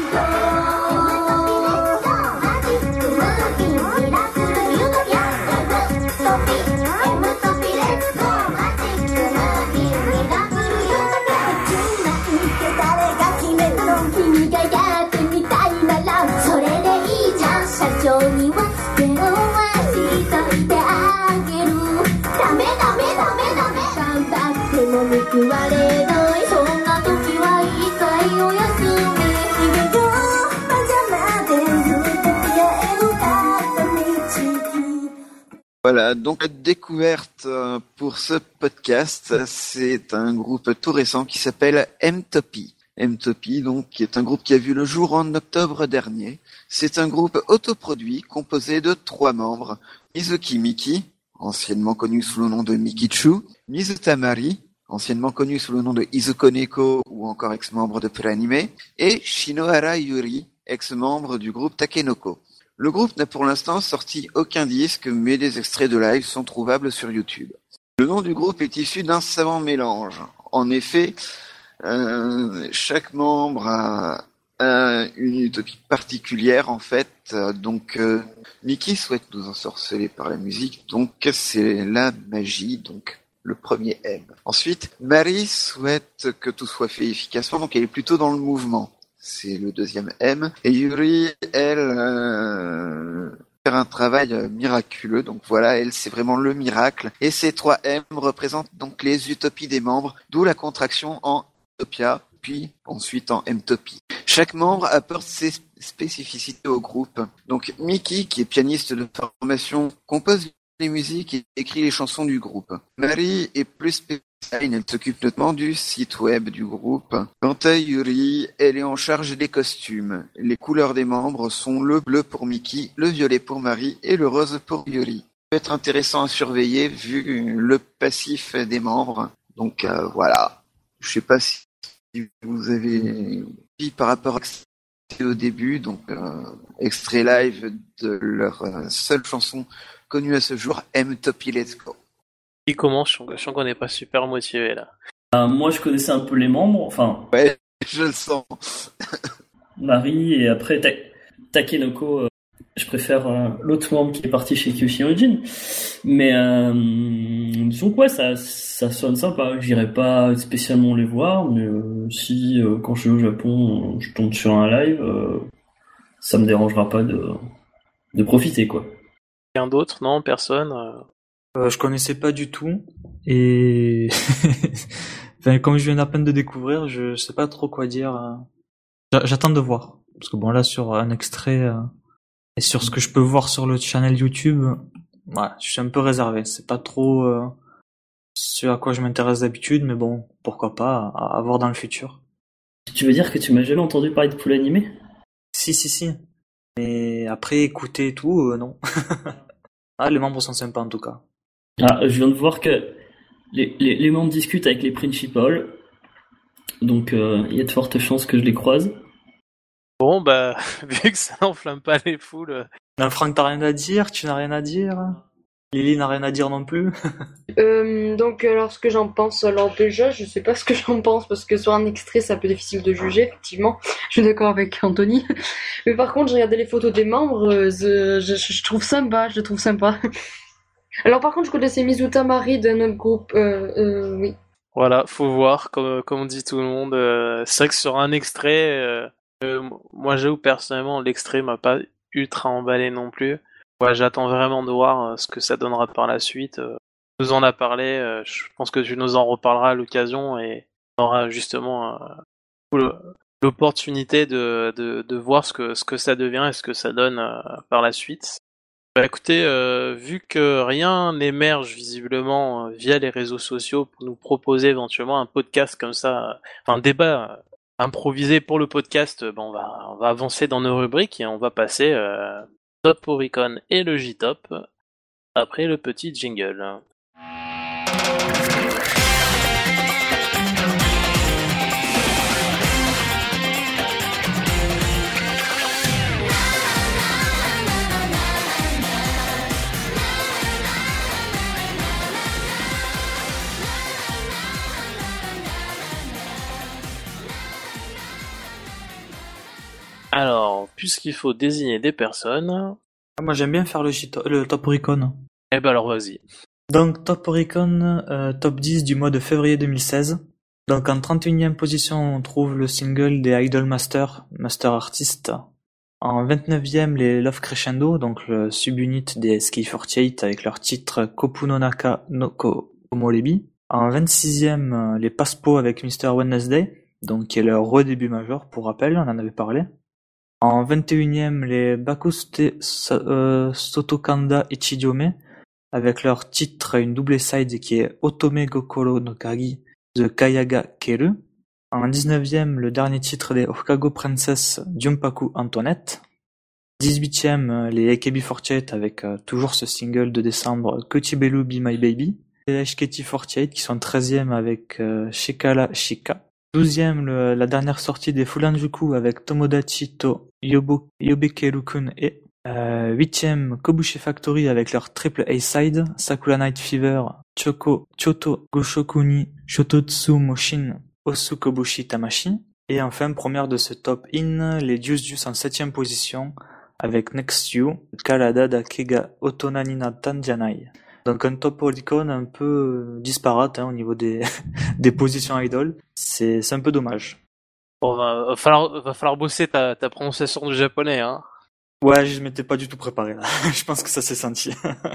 君がやってみたいならそれでいいじゃん社長にはゼロはしといてあげるダメダメダメダメ頑張っても報われないそんな時は一回お休み逃げようパジャマでずっと出会えるかった道 Voilà, donc la découverte euh, pour ce podcast, c'est un groupe tout récent qui s'appelle M-Topi. M-Topi, donc, qui est un groupe qui a vu le jour en octobre dernier. C'est un groupe autoproduit composé de trois membres. Mizuki Miki, anciennement connu sous le nom de Mikichu, Mizuta Mari, anciennement connu sous le nom de Izuko Neko ou encore ex-membre de Pre-Anime, et Shinohara Yuri, ex-membre du groupe Takenoko. Le groupe n'a pour l'instant sorti aucun disque, mais des extraits de live sont trouvables sur YouTube. Le nom du groupe est issu d'un savant mélange. En effet, euh, chaque membre a, a une utopie particulière en fait. Donc, euh, Miki souhaite nous ensorceler par la musique, donc c'est la magie, donc le premier M. Ensuite, Marie souhaite que tout soit fait efficacement, donc elle est plutôt dans le mouvement. C'est le deuxième M. Et Yuri, elle, euh, faire un travail miraculeux. Donc voilà, elle, c'est vraiment le miracle. Et ces trois M représentent donc les utopies des membres, d'où la contraction en Utopia, puis ensuite en M-Topie. Chaque membre apporte ses spécificités au groupe. Donc Miki, qui est pianiste de formation, compose les musiques et écrit les chansons du groupe. Marie est plus Elle s'occupe notamment du site web du groupe. Quant à Yuri, elle est en charge des costumes. Les couleurs des membres sont le bleu pour Mickey, le violet pour Marie et le rose pour Yuri. Ça peut être intéressant à surveiller vu le passif des membres. Donc euh, voilà. Je sais pas si vous avez vu par rapport à au début, donc euh, extrait live de leur euh, seule chanson connue à ce jour, M Topi Let's Go. Qui commence, je sens qu'on n'est pas super motivé là. Euh, moi, je connaissais un peu les membres, enfin. Ouais, je le sens. Marie et après Ta- Takenoko. Euh, je préfère euh, l'autre membre qui est parti chez Kyoshin. Mais euh, disons que ouais, ça, ça sonne sympa. J'irai pas spécialement les voir, mais euh, si euh, quand je vais au Japon, je tombe sur un live, euh, ça me dérangera pas de, de profiter quoi. Quelqu'un d'autre? Non, personne. Euh... Euh, je connaissais pas du tout et enfin, comme je viens à peine de découvrir, je sais pas trop quoi dire. J'attends de voir parce que bon là sur un extrait euh, et sur ce que je peux voir sur le channel YouTube, ouais, je suis un peu réservé. C'est pas trop euh, ce à quoi je m'intéresse d'habitude, mais bon, pourquoi pas à, à voir dans le futur. Tu veux dire que tu m'as jamais entendu parler de poule animé? Si si si. Mais après écouter et tout, euh, non. Ah, les membres sont sympas en tout cas. Ah, je viens de voir que les, les, les membres discutent avec les principals, donc il euh, y a de fortes chances que je les croise. Bon, bah, vu que ça n'enflamme pas les foules... Non, Franck, t'as rien à dire? Tu n'as rien à dire? Lily n'a rien à dire non plus? euh, Donc, alors, ce que j'en pense, alors déjà, je sais pas ce que j'en pense, parce que sur un extrait, c'est un peu difficile de juger, effectivement. Je suis d'accord avec Anthony. Mais par contre, j'ai regardé les photos des membres, euh, je, je, je trouve sympa, je trouve sympa. Alors par contre, je connaissais Mizuta Mari d'un autre groupe, euh, euh, oui. Voilà, faut voir, comme, comme dit tout le monde. Euh, c'est vrai que sur un extrait, euh, euh, moi j'avoue personnellement, l'extrait m'a pas ultra emballé non plus. Ouais, j'attends vraiment de voir euh, ce que ça donnera par la suite. Euh, tu nous en as parlé, euh, je pense que tu nous en reparleras à l'occasion et on aura justement euh, l'opportunité de, de, de voir ce que, ce que ça devient et ce que ça donne euh, par la suite. Bah écoutez, euh, vu que rien n'émerge visiblement euh, via les réseaux sociaux pour nous proposer éventuellement un podcast comme ça, euh, un débat euh, improvisé pour le podcast, euh, bah on va on va avancer dans nos rubriques et on va passer euh, Top Oricon et le J-Top après le petit jingle. Alors, puisqu'il faut désigner des personnes... Ah, moi j'aime bien faire le, J-to- le Top Oricon. Eh ben alors vas-y. Donc Top Oricon, euh, top dix du mois de février deux mille seize. Donc en trente et unième position on trouve le single des Idol Master, Master Artist. En vingt-neuvième les Love Crescendo, donc le subunit des S K E quarante-huit avec leur titre Kopunonaka no Komorebi. En vingt-sixième les Paspo avec mister Wednesday, donc qui est leur redébut majeur pour rappel, on en avait parlé. En vingt et unième, les Bakuste euh, Sotokanda Ichijome, avec leur titre une double side qui est Otome Gokoro no Kagi, The Kayaga Keru. En dix-neuvième, le dernier titre des Hokago Princess, Junpaku Antoinette. dix-huitième, les A K B quarante-huit avec euh, toujours ce single de décembre, Kotibelu Be My Baby. Les H K T quarante-huit qui sont treizième avec euh, Shikara Shika. douzième, le, la dernière sortie des Fulanjuku avec Tomodachi to Yobo, Yobekeru-kun et euh, huitième, Kobushi Factory avec leur triple A-side, Sakura Night Fever, Choko, Choto, Goshokuni, Shototsu Moshin, Osu Kobushi Tamashi. Et enfin, première de ce top in, les Deuce Deuce en septième position avec Next You, Karada da Kega Otona ni Nattan Janai. Donc un top Oricon un peu disparate hein, au niveau des, des positions idol. C'est, c'est un peu dommage. Bon, va, va falloir, va falloir bosser ta, ta prononciation du japonais, hein. Ouais, je m'étais pas du tout préparé là. Je pense que ça s'est senti.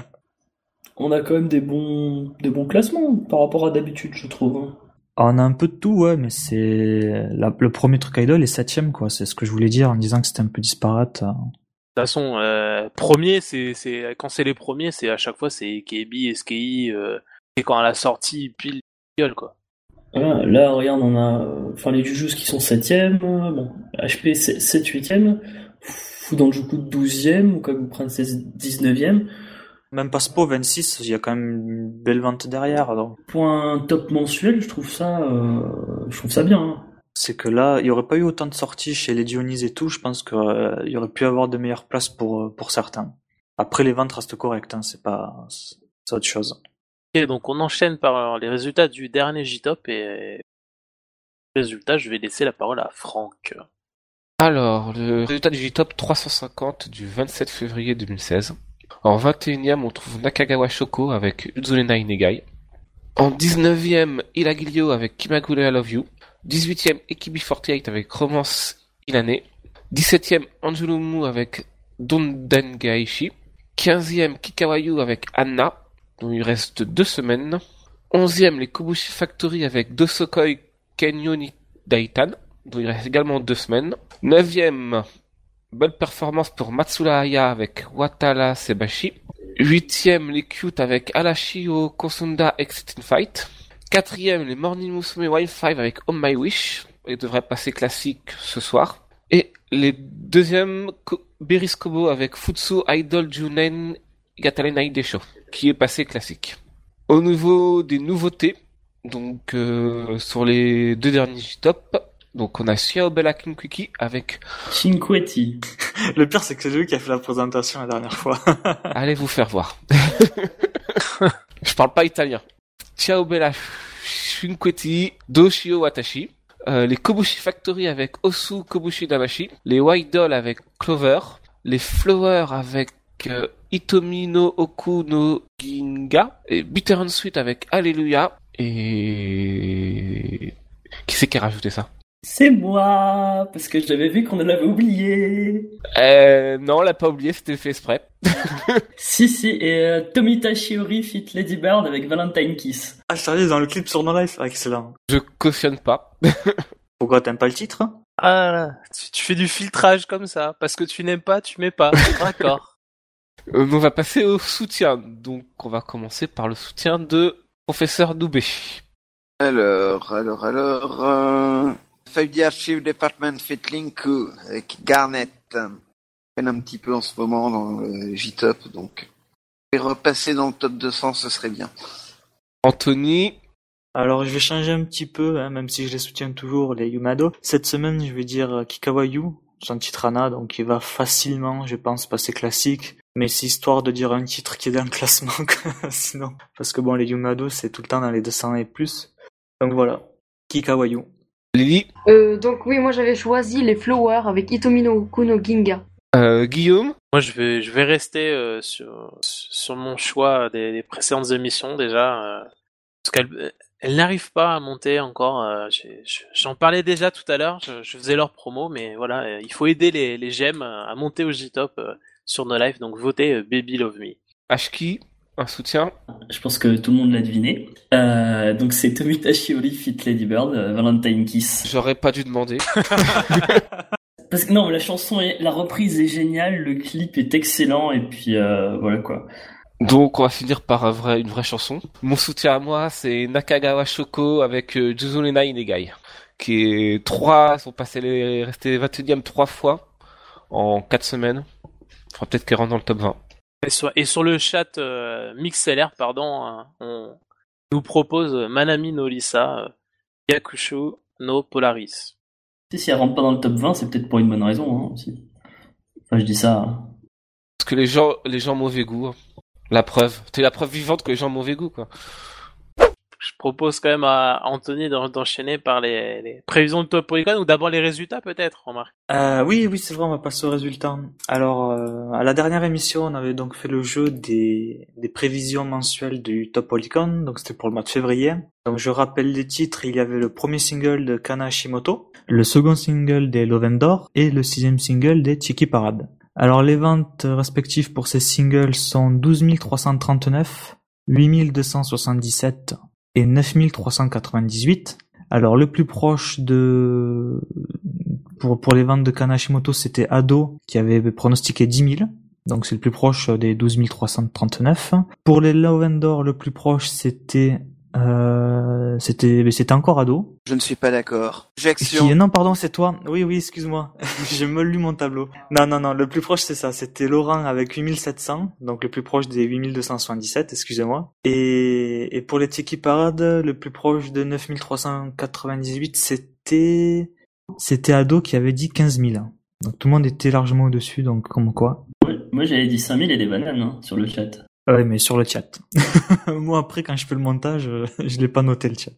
On a quand même des bons, des bons classements par rapport à d'habitude, je trouve. On a un peu de tout, ouais, mais c'est la, le premier truc idol est septième, quoi. C'est ce que je voulais dire en disant que c'était un peu disparate. De toute façon, euh, premier, c'est, c'est quand c'est les premiers, c'est à chaque fois c'est K B, S K I, euh, et quand à la sortie, pile gueule, quoi. Voilà, là, regarde, on a enfin les Jujus qui sont septième, bon, H P sept huitième, Fudanjuku douzième, Kagu Princess dix-neuvième. Même Paspo vingt-six, il y a quand même une belle vente derrière. Donc. Point top mensuel, je trouve ça, euh, je trouve ça bien. Hein. C'est que là, il y aurait pas eu autant de sorties chez les Dionys et tout. Je pense qu'il euh, y aurait pu avoir de meilleures places pour pour certains. Après, les ventes restent correctes, hein, c'est pas, c'est autre chose. Ok, donc on enchaîne par les résultats du dernier J-Top et résultat, je vais laisser la parole à Franck. Alors, le résultat du J-Top trois cent cinquante du vingt-sept février deux mille seize. En vingt et unième, on trouve Nakagawa Shoko avec Uzurena Inegai. En dix-neuvième, Ilagilio avec Kimagure I Love You. dix-huitième, Ekibi quarante-huit avec Romance Ilane. dix-septième, Anjulumu avec Dondengaishi. quinzième, Kikawayu avec Anna, dont il reste deux semaines. onzième, les Kobushi Factory avec Dosokoi Kenyoni Daitan, dont il reste également deux semaines. neuvième, belle performance pour Matsura Aya avec Watara Sebashi. huitième, les Cute avec Alashio Kosunda Exciting Fight. quatrième, les Morning Musume Wild five avec Oh My Wish. Il devrait passer classique ce soir. Et les deuxièmes, Beris Kobo avec Futsu Idol Junen Gatarenai Desho, qui est passé classique. Au niveau des nouveautés, donc euh, sur les deux derniers J-Top, donc on a Xiao Bella Kinkwiki avec Cinquetti. Le pire, c'est que c'est lui qui a fait la présentation la dernière fois. Allez vous faire voir. Je parle pas italien. Xiao Bella Cinquetti Doshio Watashi. Euh, les Kobushi Factory avec Osu Kobushi Damashi. Les White Doll avec Clover. Les Flower avec euh, Itomi no Oku no Ginga. Et Bitter and Sweet avec Alléluia. Et... Qui c'est qui a rajouté ça? C'est moi, parce que j'avais vu qu'on l'avait oublié. Euh, non, on l'a pas oublié, c'était fait exprès. si, si, et euh, Tomita Shiori fit Lady Bird avec Valentine Kiss. Ah, sérieux, dans le clip sur No Life, excellent. Je cautionne pas. Pourquoi t'aimes pas le titre? Ah, tu, tu fais du filtrage comme ça, parce que tu n'aimes pas, tu mets pas. D'accord. Euh, on va passer au soutien. Donc, on va commencer par le soutien de Professeur Doubé. Alors, alors, alors... Euh... Five D Archive Department Fit Linku avec Garnet. Je peine un petit peu en ce moment dans le J-Top, donc... Et repasser dans le top deux cents, ce serait bien. Anthony. Alors, je vais changer un petit peu, hein, même si je les soutiens toujours, les Yumado. Cette semaine, je vais dire Kikawayu, son titre Anna, donc il va facilement, je pense, passer classique. Mais c'est histoire de dire un titre qui est dans le classement, sinon. Parce que bon, les Yumado, c'est tout le temps dans les deux cents et plus. Donc voilà, Kikawayu. Lily. Euh, donc oui, moi j'avais choisi les Flowers avec Itomi no Oku no Ginga. Euh, Guillaume. Moi, je vais, je vais rester euh, sur, sur mon choix des, des précédentes émissions déjà, euh, parce qu'elle, elle n'arrive pas à monter encore. Euh, j'ai, j'en parlais déjà tout à l'heure. Je, je faisais leur promo, mais voilà, euh, il faut aider les, les gemmes à monter au J-Top euh, sur No Life. Donc votez euh, Baby Love Me. Ashki. Un soutien. Je pense que tout le monde l'a deviné. Euh, donc c'est Tomita Shiori fit Lady Bird, euh, Valentine Kiss. J'aurais pas dû demander. Parce que non, mais la chanson, est, la reprise est géniale, le clip est excellent, et puis euh, voilà quoi. Donc on va finir par un vrai, une vraie chanson. Mon soutien à moi, c'est Nakagawa Shoko avec euh, Juzurena Inegai, qui est trois, sont passés les, restés vingt et unième trois fois en quatre semaines. Faudra peut-être qu'elle rentre dans le top vingt. Et sur, et sur le chat euh, MixLR, pardon, hein, on nous propose Manami no Lisa, euh, Yakusho no Polaris. Si, si elle rentre pas dans le top vingt, c'est peut-être pour une bonne raison, hein, aussi. Enfin, je dis ça. Hein. Parce que les gens, les gens mauvais goût, hein. La preuve. C'est la preuve vivante que les gens mauvais goût, quoi. Je propose quand même à Anthony d'enchaîner par les, les prévisions de Top Polygon, ou d'abord les résultats peut-être, remarque. Euh, oui, oui, c'est vrai, on va passer aux résultats. Alors, euh, à la dernière émission, on avait donc fait le jeu des, des prévisions mensuelles du Top Polygon, donc c'était pour le mois de février. Donc je rappelle les titres, il y avait le premier single de Kana Hashimoto, le second single des Lovendor et le sixième single des Tiki Parade. Alors les ventes respectives pour ces singles sont douze mille trois cent trente-neuf, huit mille deux cent soixante-dix-sept et neuf mille trois cent quatre-vingt-dix-huit. Alors le plus proche de pour pour les ventes de Kana Hashimoto, c'était Ado qui avait pronostiqué dix mille. Donc c'est le plus proche des douze mille trois cent trente-neuf. Pour les Lovendor, le plus proche c'était euh, c'était, mais c'était encore ado. Je ne suis pas d'accord. J'action. Qui, non, pardon, c'est toi. Oui, oui, excuse-moi. J'ai mal lu mon tableau. Non, non, non, le plus proche, c'est ça. C'était Laurent avec huit mille sept cents, donc le plus proche des huit mille deux cent soixante-dix-sept, excusez-moi. Et, et pour les Tiki Parade, le plus proche de neuf mille trois cent quatre-vingt-dix-huit, c'était, c'était ado qui avait dit quinze mille. Donc tout le monde était largement au-dessus, donc comme quoi. Ouais, moi, j'avais dit cinq mille et des bananes, hein, sur le chat. Ouais, mais sur le chat. Moi, après, quand je fais le montage, je l'ai pas noté le chat.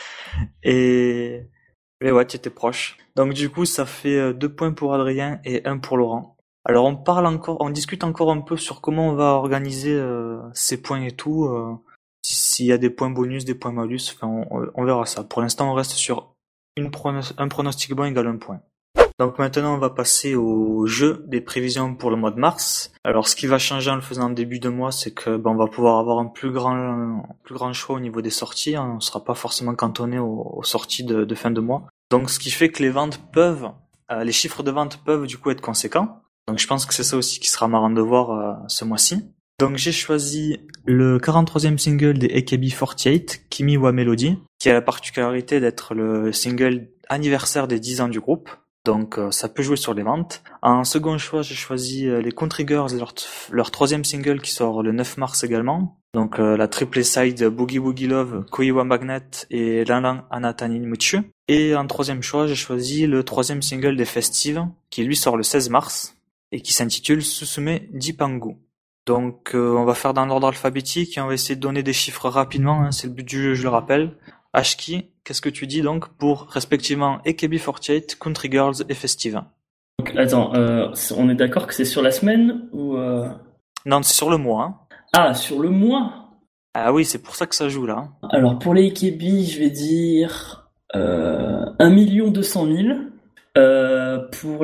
Et, et ouais, tu étais proche. Donc, du coup, ça fait deux points pour Adrien et un pour Laurent. Alors, on parle encore, on discute encore un peu sur comment on va organiser euh, ces points et tout. Euh, s'il y a des points bonus, des points malus, enfin, on, on verra ça. Pour l'instant, on reste sur une pronos- un pronostic bon égale un point. Donc maintenant, on va passer au jeu des prévisions pour le mois de mars. Alors, ce qui va changer en le faisant en début de mois, c'est que ben, on va pouvoir avoir un plus grand, un plus grand choix au niveau des sorties. On ne sera pas forcément cantonné aux, aux sorties de, de fin de mois. Donc, ce qui fait que les ventes peuvent, euh, les chiffres de vente peuvent du coup être conséquents. Donc, je pense que c'est ça aussi qui sera marrant de voir euh, ce mois-ci. Donc, j'ai choisi le quarante-troisième single des A K B quarante-huit, Kimi wa Melody, qui a la particularité d'être le single anniversaire des dix ans du groupe. Donc euh, ça peut jouer sur les ventes. En second choix, j'ai choisi euh, les Country Girls, leur, t- leur troisième single qui sort le neuf mars également. Donc euh, la triple side Boogie Woogie Love, Koiwa Magnet et Lanlan Anatani Muchu. Et en troisième choix, j'ai choisi le troisième single des Festives qui lui sort le seize mars et qui s'intitule Susume Jipangu. Donc euh, on va faire dans l'ordre alphabétique et on va essayer de donner des chiffres rapidement, hein, c'est le but du jeu, je le rappelle. Ashki, qu'est-ce que tu dis donc pour respectivement A K B quarante-huit, Country Girls et Festive? Donc, attends, euh, on est d'accord que c'est sur la semaine ou euh... Non, c'est sur le mois. Hein. Ah, sur le mois. Ah oui, c'est pour ça que ça joue là. Hein. Alors pour les A K B, je vais dire euh, un million deux cent mille. Euh, pour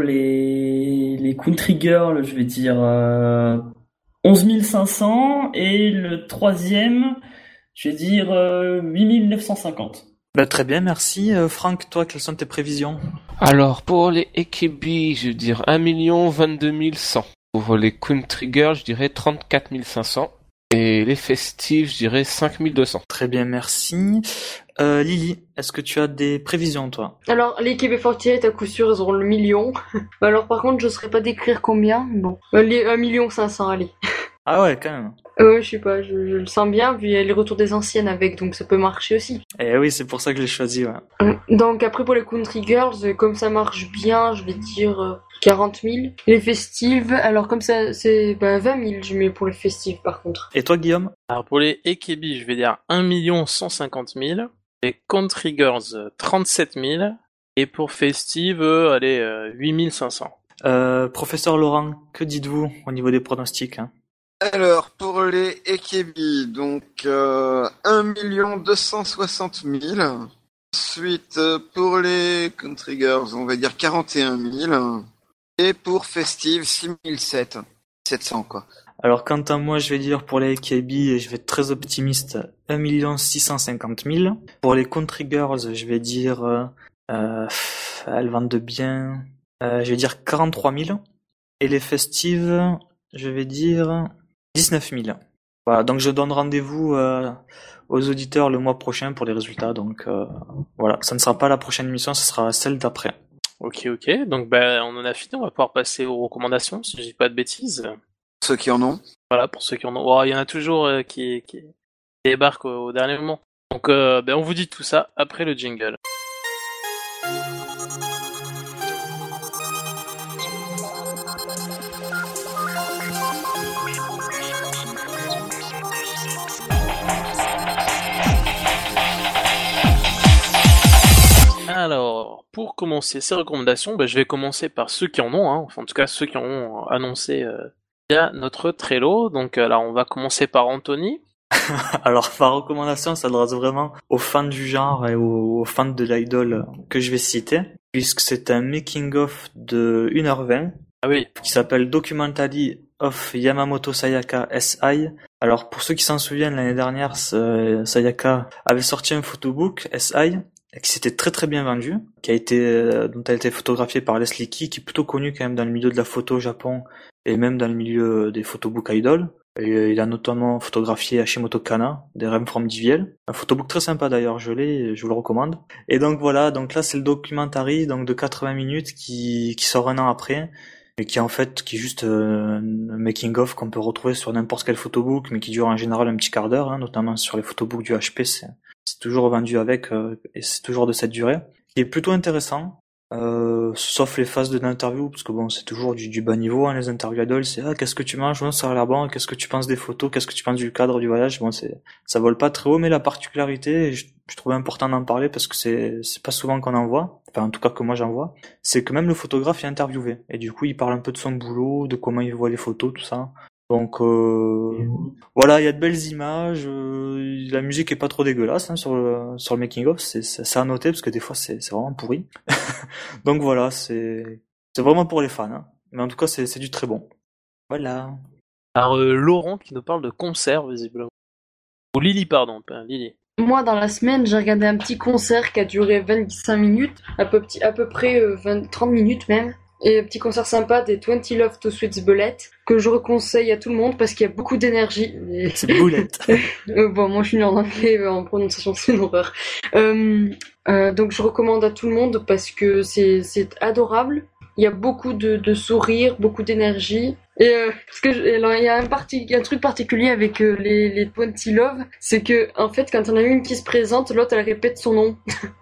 les les Country Girls, je vais dire euh, onze mille cinq cents et le troisième. Je vais dire euh, huit mille neuf cent cinquante. Bah, très bien, merci. Euh, Franck, toi, quelles sont tes prévisions? Alors, pour les A K B, je vais dire un million vingt-deux mille cent. Pour les Country Girls, je dirais trente-quatre mille cinq cents. Et les Festives, je dirais cinq mille deux cents. Très bien, merci. Euh, Lily, est-ce que tu as des prévisions, toi? Alors, les A K B quarante-huit, à coup sûr, ils auront le million. Alors, par contre, je ne saurais pas décrire combien. Bon, euh, les un million cinq cents, allez. Ah ouais, quand même. Euh, je sais pas, je, je le sens bien, vu les retours des anciennes avec, donc ça peut marcher aussi. Eh oui, c'est pour ça que je l'ai choisi, ouais. Euh, Donc après pour les Country Girls, euh, comme ça marche bien, je vais dire euh, quarante mille. Les Festives, alors comme ça c'est bah, vingt mille je mets pour les Festives par contre. Et toi, Guillaume? Alors pour les A K B, je vais dire un million cent cinquante mille. Les Country Girls, trente-sept mille. Et pour Festive, euh, allez, euh, huit mille cinq cents. Euh, professeur Laurent, que dites-vous au niveau des pronostics, hein? Alors, pour les A K B, donc euh, un million deux cent soixante mille. Ensuite, euh, pour les Country Girls, on va dire quarante et un mille. Et pour Festive, six mille sept cents, quoi. Alors, quant à moi, je vais dire pour les A K B, je vais être très optimiste, un million six cent cinquante mille. Pour les Country Girls, je vais dire, euh, euh, elles vendent bien, euh, je vais dire quarante-trois mille. Et les Festives, je vais dire dix-neuf mille. Voilà, donc je donne rendez-vous euh, aux auditeurs le mois prochain pour les résultats. Donc euh, voilà, ça ne sera pas la prochaine émission, ce sera celle d'après. Ok, ok. Donc ben on en a fini, on va pouvoir passer aux recommandations, si je dis pas de bêtises. Ceux qui en ont. Voilà, pour ceux qui en ont. Oh, il y en a toujours euh, qui, qui débarquent au, au dernier moment. Donc euh, ben on vous dit tout ça après le jingle. Alors, pour commencer ces recommandations, bah, je vais commencer par ceux qui en ont, hein. Enfin, en tout cas ceux qui en ont annoncé euh, via notre Trello. Donc, euh, alors on va commencer par Anthony. Alors, ma recommandation s'adresse vraiment aux fans du genre et aux, aux fans de l'idol que je vais citer, puisque c'est un making-of de une heure vingt Ah oui. qui s'appelle Documentary of Yamamoto Sayaka S I. Alors, pour ceux qui s'en souviennent, l'année dernière, Sayaka avait sorti un photobook S I qui s'était très très bien vendu, qui a été, dont elle a été photographiée par Leslie Key, qui est plutôt connu quand même dans le milieu de la photo au Japon et même dans le milieu des photobooks idol. Et il a notamment photographié Hashimoto Kana, des Rem from D V L. Un photobook très sympa d'ailleurs, je l'ai, je vous le recommande. Et donc voilà, donc là c'est le documentary donc de quatre-vingts minutes qui, qui sort un an après. Et qui en fait, qui est juste euh, un making of qu'on peut retrouver sur n'importe quel photobook, mais qui dure en général un petit quart d'heure, hein, notamment sur les photobooks du H P, c'est, c'est toujours vendu avec, euh, et c'est toujours de cette durée. Qui est plutôt intéressant, euh, sauf les phases de l'interview, parce que bon, c'est toujours du, du bas niveau, hein, les interviews idoles, c'est ah, qu'est-ce que tu manges, bon, ça a l'air bon, qu'est-ce que tu penses des photos, qu'est-ce que tu penses du cadre du voyage, bon, c'est, ça vole pas très haut, mais la particularité, et je, je trouvais important d'en parler parce que c'est, c'est pas souvent qu'on en voit, enfin, en tout cas que moi j'en vois, c'est que même le photographe est interviewé, et du coup, il parle un peu de son boulot, de comment il voit les photos, tout ça. Donc euh, voilà, il y a de belles images, euh, la musique est pas trop dégueulasse hein, sur le sur le making of, c'est c'est, c'est à noter parce que des fois c'est c'est vraiment pourri. Donc voilà, c'est c'est vraiment pour les fans, hein. Mais en tout cas c'est c'est du très bon. Voilà. Alors euh, Laurent qui nous parle de concert visiblement. Ou Lily pardon, pas Lily. Moi, dans la semaine, j'ai regardé un petit concert qui a duré vingt-cinq minutes, à peu, petit, à peu près euh, vingt, trente minutes même. Et un petit concert sympa des vingt Love to Sweet Bullet, que je reconseille à tout le monde parce qu'il y a beaucoup d'énergie. Et... C'est Bullet. euh, bon, moi je suis nul en anglais, en prononciation c'est une horreur. Euh, euh, donc je recommande à tout le monde parce que c'est, c'est adorable. Il y a beaucoup de, de sourires, beaucoup d'énergie. Et euh, parce que je, alors, il y a un, parti, il y a un truc particulier avec euh, les, les vingt Love, c'est que en fait quand on a une qui se présente, l'autre elle répète son nom.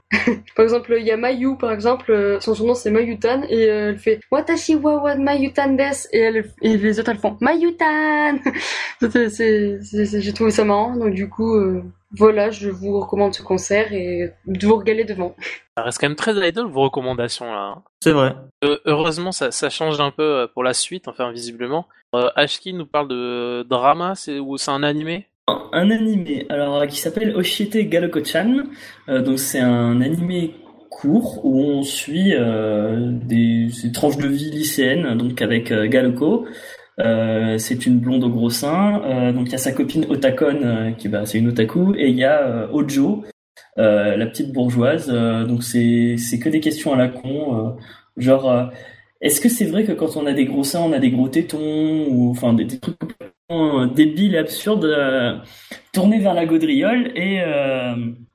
Par exemple, il y a Mayu, par exemple, euh, son surnom c'est Mayutan, et euh, elle fait Watashi wa wa Mayutan desu, et, elle, et les autres elles font Mayutan. c'est, c'est, c'est, c'est, j'ai trouvé ça marrant, donc du coup, euh, voilà, je vous recommande ce concert et de vous regaler devant. Ça reste quand même très idol vos recommandations là. Hein. C'est vrai. Euh, heureusement, ça, ça change un peu pour la suite, enfin visiblement. Euh, Ashki nous parle de drama, c'est ou c'est un animé? Un animé, alors qui s'appelle Oshite Galoko-chan. Euh, donc c'est un animé court où on suit euh, des, des tranches de vie lycéennes, donc avec euh, Galoko. Euh, c'est une blonde au gros sein. Euh, donc il y a sa copine Otakon, euh, qui bah c'est une otaku, et il y a euh, Ojo, euh, la petite bourgeoise. Euh, donc c'est c'est que des questions à la con, euh, genre euh, est-ce que c'est vrai que quand on a des gros seins, on a des gros tétons, ou enfin des, des trucs complètement débiles et absurdes, euh, tournés vers la gaudriole, et euh,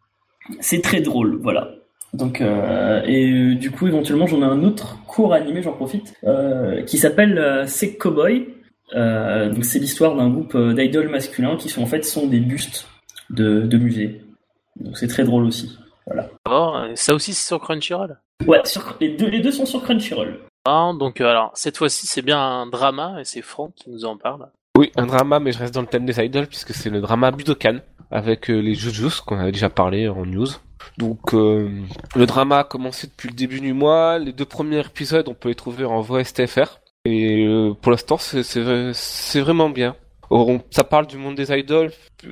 c'est très drôle, voilà. Donc euh, et euh, du coup éventuellement j'en ai un autre court animé, j'en profite, euh, qui s'appelle euh, Sek Cowboy. Euh, donc c'est l'histoire d'un groupe d'idoles masculins qui sont en fait sont des bustes de, de musées. Donc c'est très drôle aussi. Voilà. Oh, ça aussi c'est sur Crunchyroll. Ouais, sur, les, deux, les deux sont sur Crunchyroll. Ah, donc euh, alors cette fois-ci c'est bien un drama et c'est Franck qui nous en parle. Oui, un drama, mais je reste dans le thème des idoles puisque c'est le drama Budokan avec euh, les Jujus qu'on avait déjà parlé en news. Donc euh, le drama a commencé depuis le début du mois. Les deux premiers épisodes on peut les trouver en voix S T F R et euh, pour l'instant c'est, c'est c'est vraiment bien. Or, on, ça parle du monde des idoles,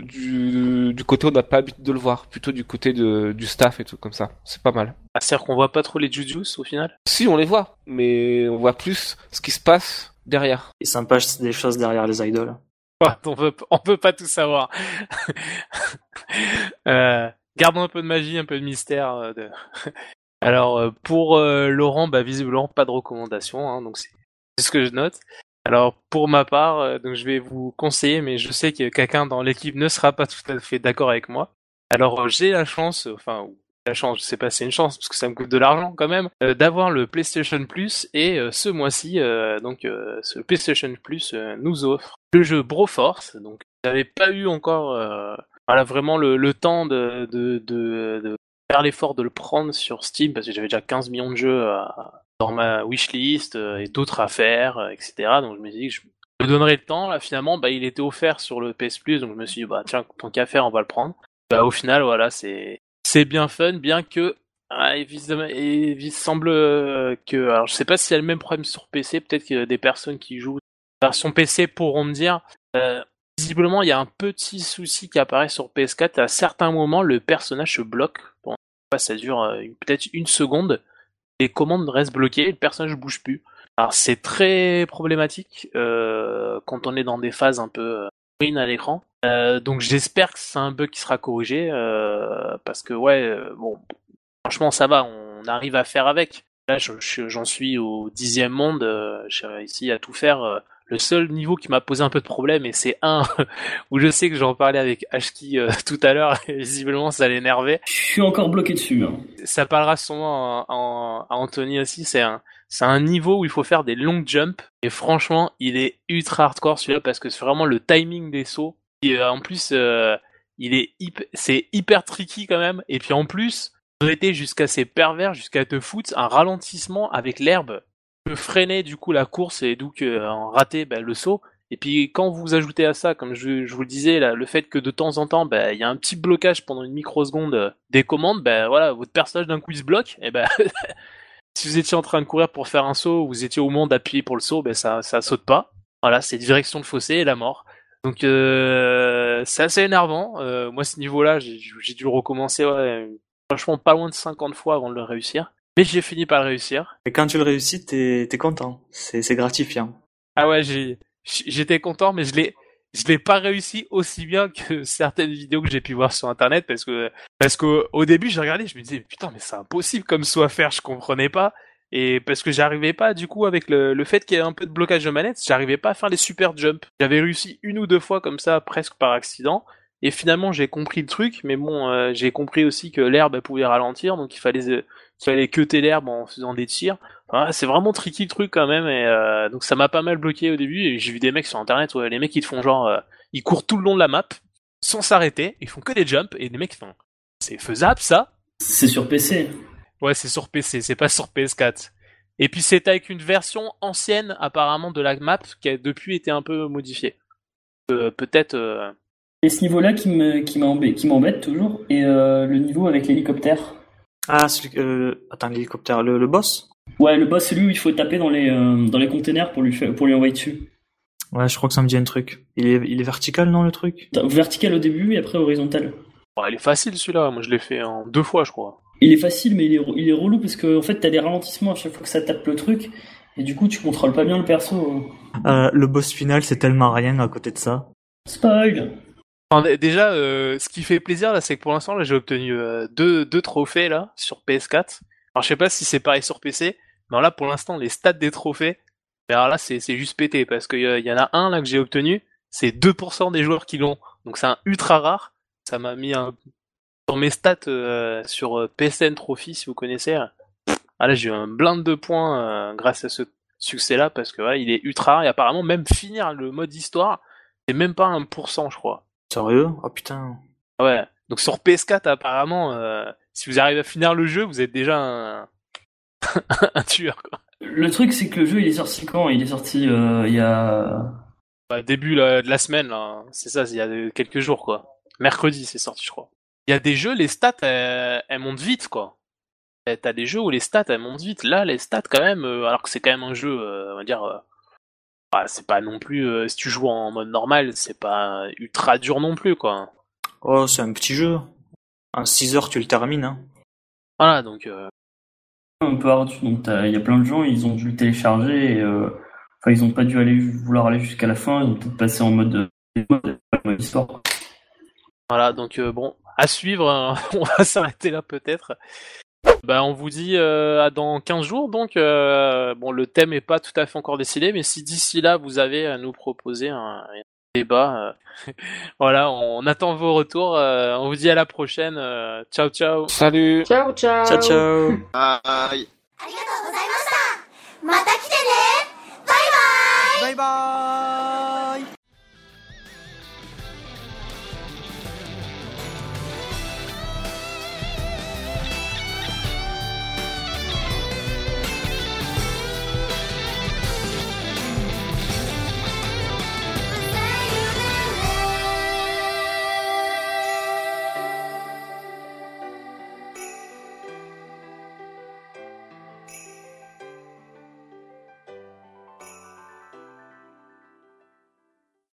du, du côté où on n'a pas l'habitude de le voir, plutôt du côté de, du staff et tout comme ça. C'est pas mal. Ah, c'est-à-dire qu'on voit pas trop les Jujus au final? Si, on les voit, mais on voit plus ce qui se passe derrière. Il s'en passe des choses derrière les idoles. On peut, on peut pas tout savoir. euh, gardons un peu de magie, un peu de mystère. Euh, de... Alors, pour euh, Laurent, bah, visiblement pas de recommandation, hein, donc c'est, c'est ce que je note. Alors pour ma part, euh, donc je vais vous conseiller, mais je sais que quelqu'un dans l'équipe ne sera pas tout à fait d'accord avec moi. Alors euh, j'ai la chance, enfin la chance, je sais pas si c'est une chance parce que ça me coûte de l'argent quand même, euh, d'avoir le PlayStation Plus et euh, ce mois-ci, euh, donc euh, ce PlayStation Plus euh, nous offre le jeu Broforce. Donc j'avais pas eu encore, euh, voilà vraiment le, le temps de, de, de, de faire l'effort de le prendre sur Steam parce que j'avais déjà quinze millions de jeux à dans ma wishlist euh, et d'autres à faire, euh, et cetera. Donc je me suis dit que je me donnerais le temps. Là finalement, bah il était offert sur le P S Plus, donc je me suis dit bah tiens, tant qu'à faire, on va le prendre. Bah au final, voilà, c'est c'est bien fun, bien que ah, évidemment, il semble euh, que alors je sais pas s'il y a le même problème sur P C. Peut-être que des personnes qui jouent version P C pourront me dire. Euh, visiblement, il y a un petit souci qui apparaît sur P S quatre. À certains moments, le personnage se bloque. Bon, ça dure euh, peut-être une seconde. Les commandes restent bloquées, le personnage ne bouge plus. Alors c'est très problématique euh, quand on est dans des phases un peu green à l'écran. Euh, donc j'espère que c'est un bug qui sera corrigé euh, parce que ouais, euh, bon, franchement ça va, on arrive à faire avec. Là je, je, j'en suis au dixième monde, euh, j'ai réussi à tout faire. Euh, Le seul niveau qui m'a posé un peu de problème, et c'est un où je sais que j'en parlais avec Ashki euh, tout à l'heure, et visiblement ça l'énervait. Je suis encore bloqué dessus. Hein. Ça parlera sûrement à, à, à Anthony aussi, c'est un, c'est un niveau où il faut faire des long jumps, et franchement, il est ultra hardcore celui-là, parce que c'est vraiment le timing des sauts. Et euh, en plus, euh, il est hyper, c'est hyper tricky quand même, et puis en plus, été jusqu'à ces pervers, jusqu'à te foutre un ralentissement avec l'herbe, peut freiner du coup la course et donc euh, en rater bah, le saut. Et puis quand vous ajoutez à ça, comme je, je vous le disais, là, le fait que de temps en temps, bah, il y a un petit blocage pendant une microseconde euh, des commandes, bah, voilà, votre personnage d'un coup il se bloque, et ben bah, si vous étiez en train de courir pour faire un saut, vous étiez au moment d'appuyer pour le saut, bah, ça, ça saute pas. Voilà, c'est direction de fossé et la mort. Donc euh, c'est assez énervant. Euh, moi, ce niveau-là, j'ai, j'ai dû le recommencer, ouais, franchement pas loin de cinquante fois avant de le réussir. Mais j'ai fini par le réussir. Et quand tu le réussis, t'es, t'es content. C'est, c'est gratifiant. Ah ouais, j'ai, j'étais content, mais je l'ai, je l'ai pas réussi aussi bien que certaines vidéos que j'ai pu voir sur internet, parce que, parce que au début, j'ai regardé, je me disais, putain, mais c'est impossible comme saut à faire, je comprenais pas. Et parce que j'arrivais pas, du coup, avec le, le fait qu'il y ait un peu de blocage de manette, j'arrivais pas à faire les super jumps. J'avais réussi une ou deux fois comme ça, presque par accident. Et finalement, j'ai compris le truc, mais bon, euh, j'ai compris aussi que l'herbe elle pouvait ralentir, donc il fallait, euh, il fallait cutter l'herbe en faisant des tirs. Enfin, c'est vraiment tricky le truc quand même, et euh, donc ça m'a pas mal bloqué au début. Et j'ai vu des mecs sur internet, ouais, les mecs ils te font genre, euh, ils courent tout le long de la map sans s'arrêter, ils font que des jumps, et les mecs font, c'est faisable ça? C'est sur P C. Ouais, c'est sur P C, c'est pas sur P S quatre. Et puis c'est avec une version ancienne apparemment de la map qui a depuis été un peu modifiée. Euh, peut-être. Euh... Et ce niveau-là qui me qui m'embête, qui m'embête toujours, et euh, le niveau avec l'hélicoptère. Ah, celui, euh, attends, l'hélicoptère, le, le boss? Ouais, le boss, celui où il faut taper dans les euh, dans les containers pour lui faire, pour lui envoyer dessus. Ouais, je crois que ça me dit un truc. Il est, il est vertical, non, le truc? Vertical au début et après horizontal. Ouais, il est facile celui-là. Moi, je l'ai fait en deux fois, je crois. Il est facile, mais il est il est relou parce que en fait t'as des ralentissements à chaque fois que ça tape le truc, et du coup tu contrôles pas bien le perso. Euh, le boss final, c'est tellement rien à côté de ça. Spoil. Enfin, déjà, euh, ce qui fait plaisir là, c'est que pour l'instant, là, j'ai obtenu euh, deux deux trophées là sur P S quatre. Alors, je sais pas si c'est pareil sur P C, mais là, pour l'instant, les stats des trophées, alors là, c'est c'est juste pété parce qu'il y, y en a un là que j'ai obtenu, c'est deux pour cent des joueurs qui l'ont, donc c'est un ultra rare. Ça m'a mis un sur mes stats euh, sur euh, P S N Trophy, si vous connaissez. Ah là, j'ai eu un blinde de points euh, grâce à ce succès-là parce que ouais, il est ultra rare et apparemment même finir le mode histoire, c'est même pas un pour cent, je crois. Sérieux? Oh putain. Ouais. Donc sur P S quatre, apparemment, euh, si vous arrivez à finir le jeu, vous êtes déjà un, un tueur, quoi. Le truc, c'est que le jeu, il est sorti quand? Il est sorti euh, il y a... Bah, début là, de la semaine, là. C'est ça, il y a quelques jours, quoi. Mercredi, c'est sorti, je crois. Il y a des jeux, les stats, elles, elles montent vite, quoi. T'as des jeux où les stats, elles montent vite. Là, les stats, quand même, euh, alors que c'est quand même un jeu, euh, on va dire... Euh, bah, c'est pas non plus... Euh, si tu joues en mode normal, c'est pas ultra dur non plus, quoi. Oh, c'est un petit jeu. En six heures, tu le termines, hein. Voilà, donc... Euh... Un peu ardu, donc il y a plein de gens, ils ont dû le télécharger, et, euh, enfin ils ont pas dû aller vouloir aller jusqu'à la fin, ils ont peut-être passé en mode, mode, mode histoire. Voilà, donc euh, bon, à suivre, hein. On va s'arrêter là peut-être. Bah, on vous dit euh, à dans quinze jours, donc euh, bon, le thème est pas tout à fait encore décidé, mais si d'ici là vous avez à nous proposer un, un débat, euh, voilà, on attend vos retours. Euh, on vous dit à la prochaine. Euh, ciao, ciao. Salut. Ciao, ciao. Ciao, ciao. Bye. ありがとうございました。また来てね。バイバイ。 バイバーイ。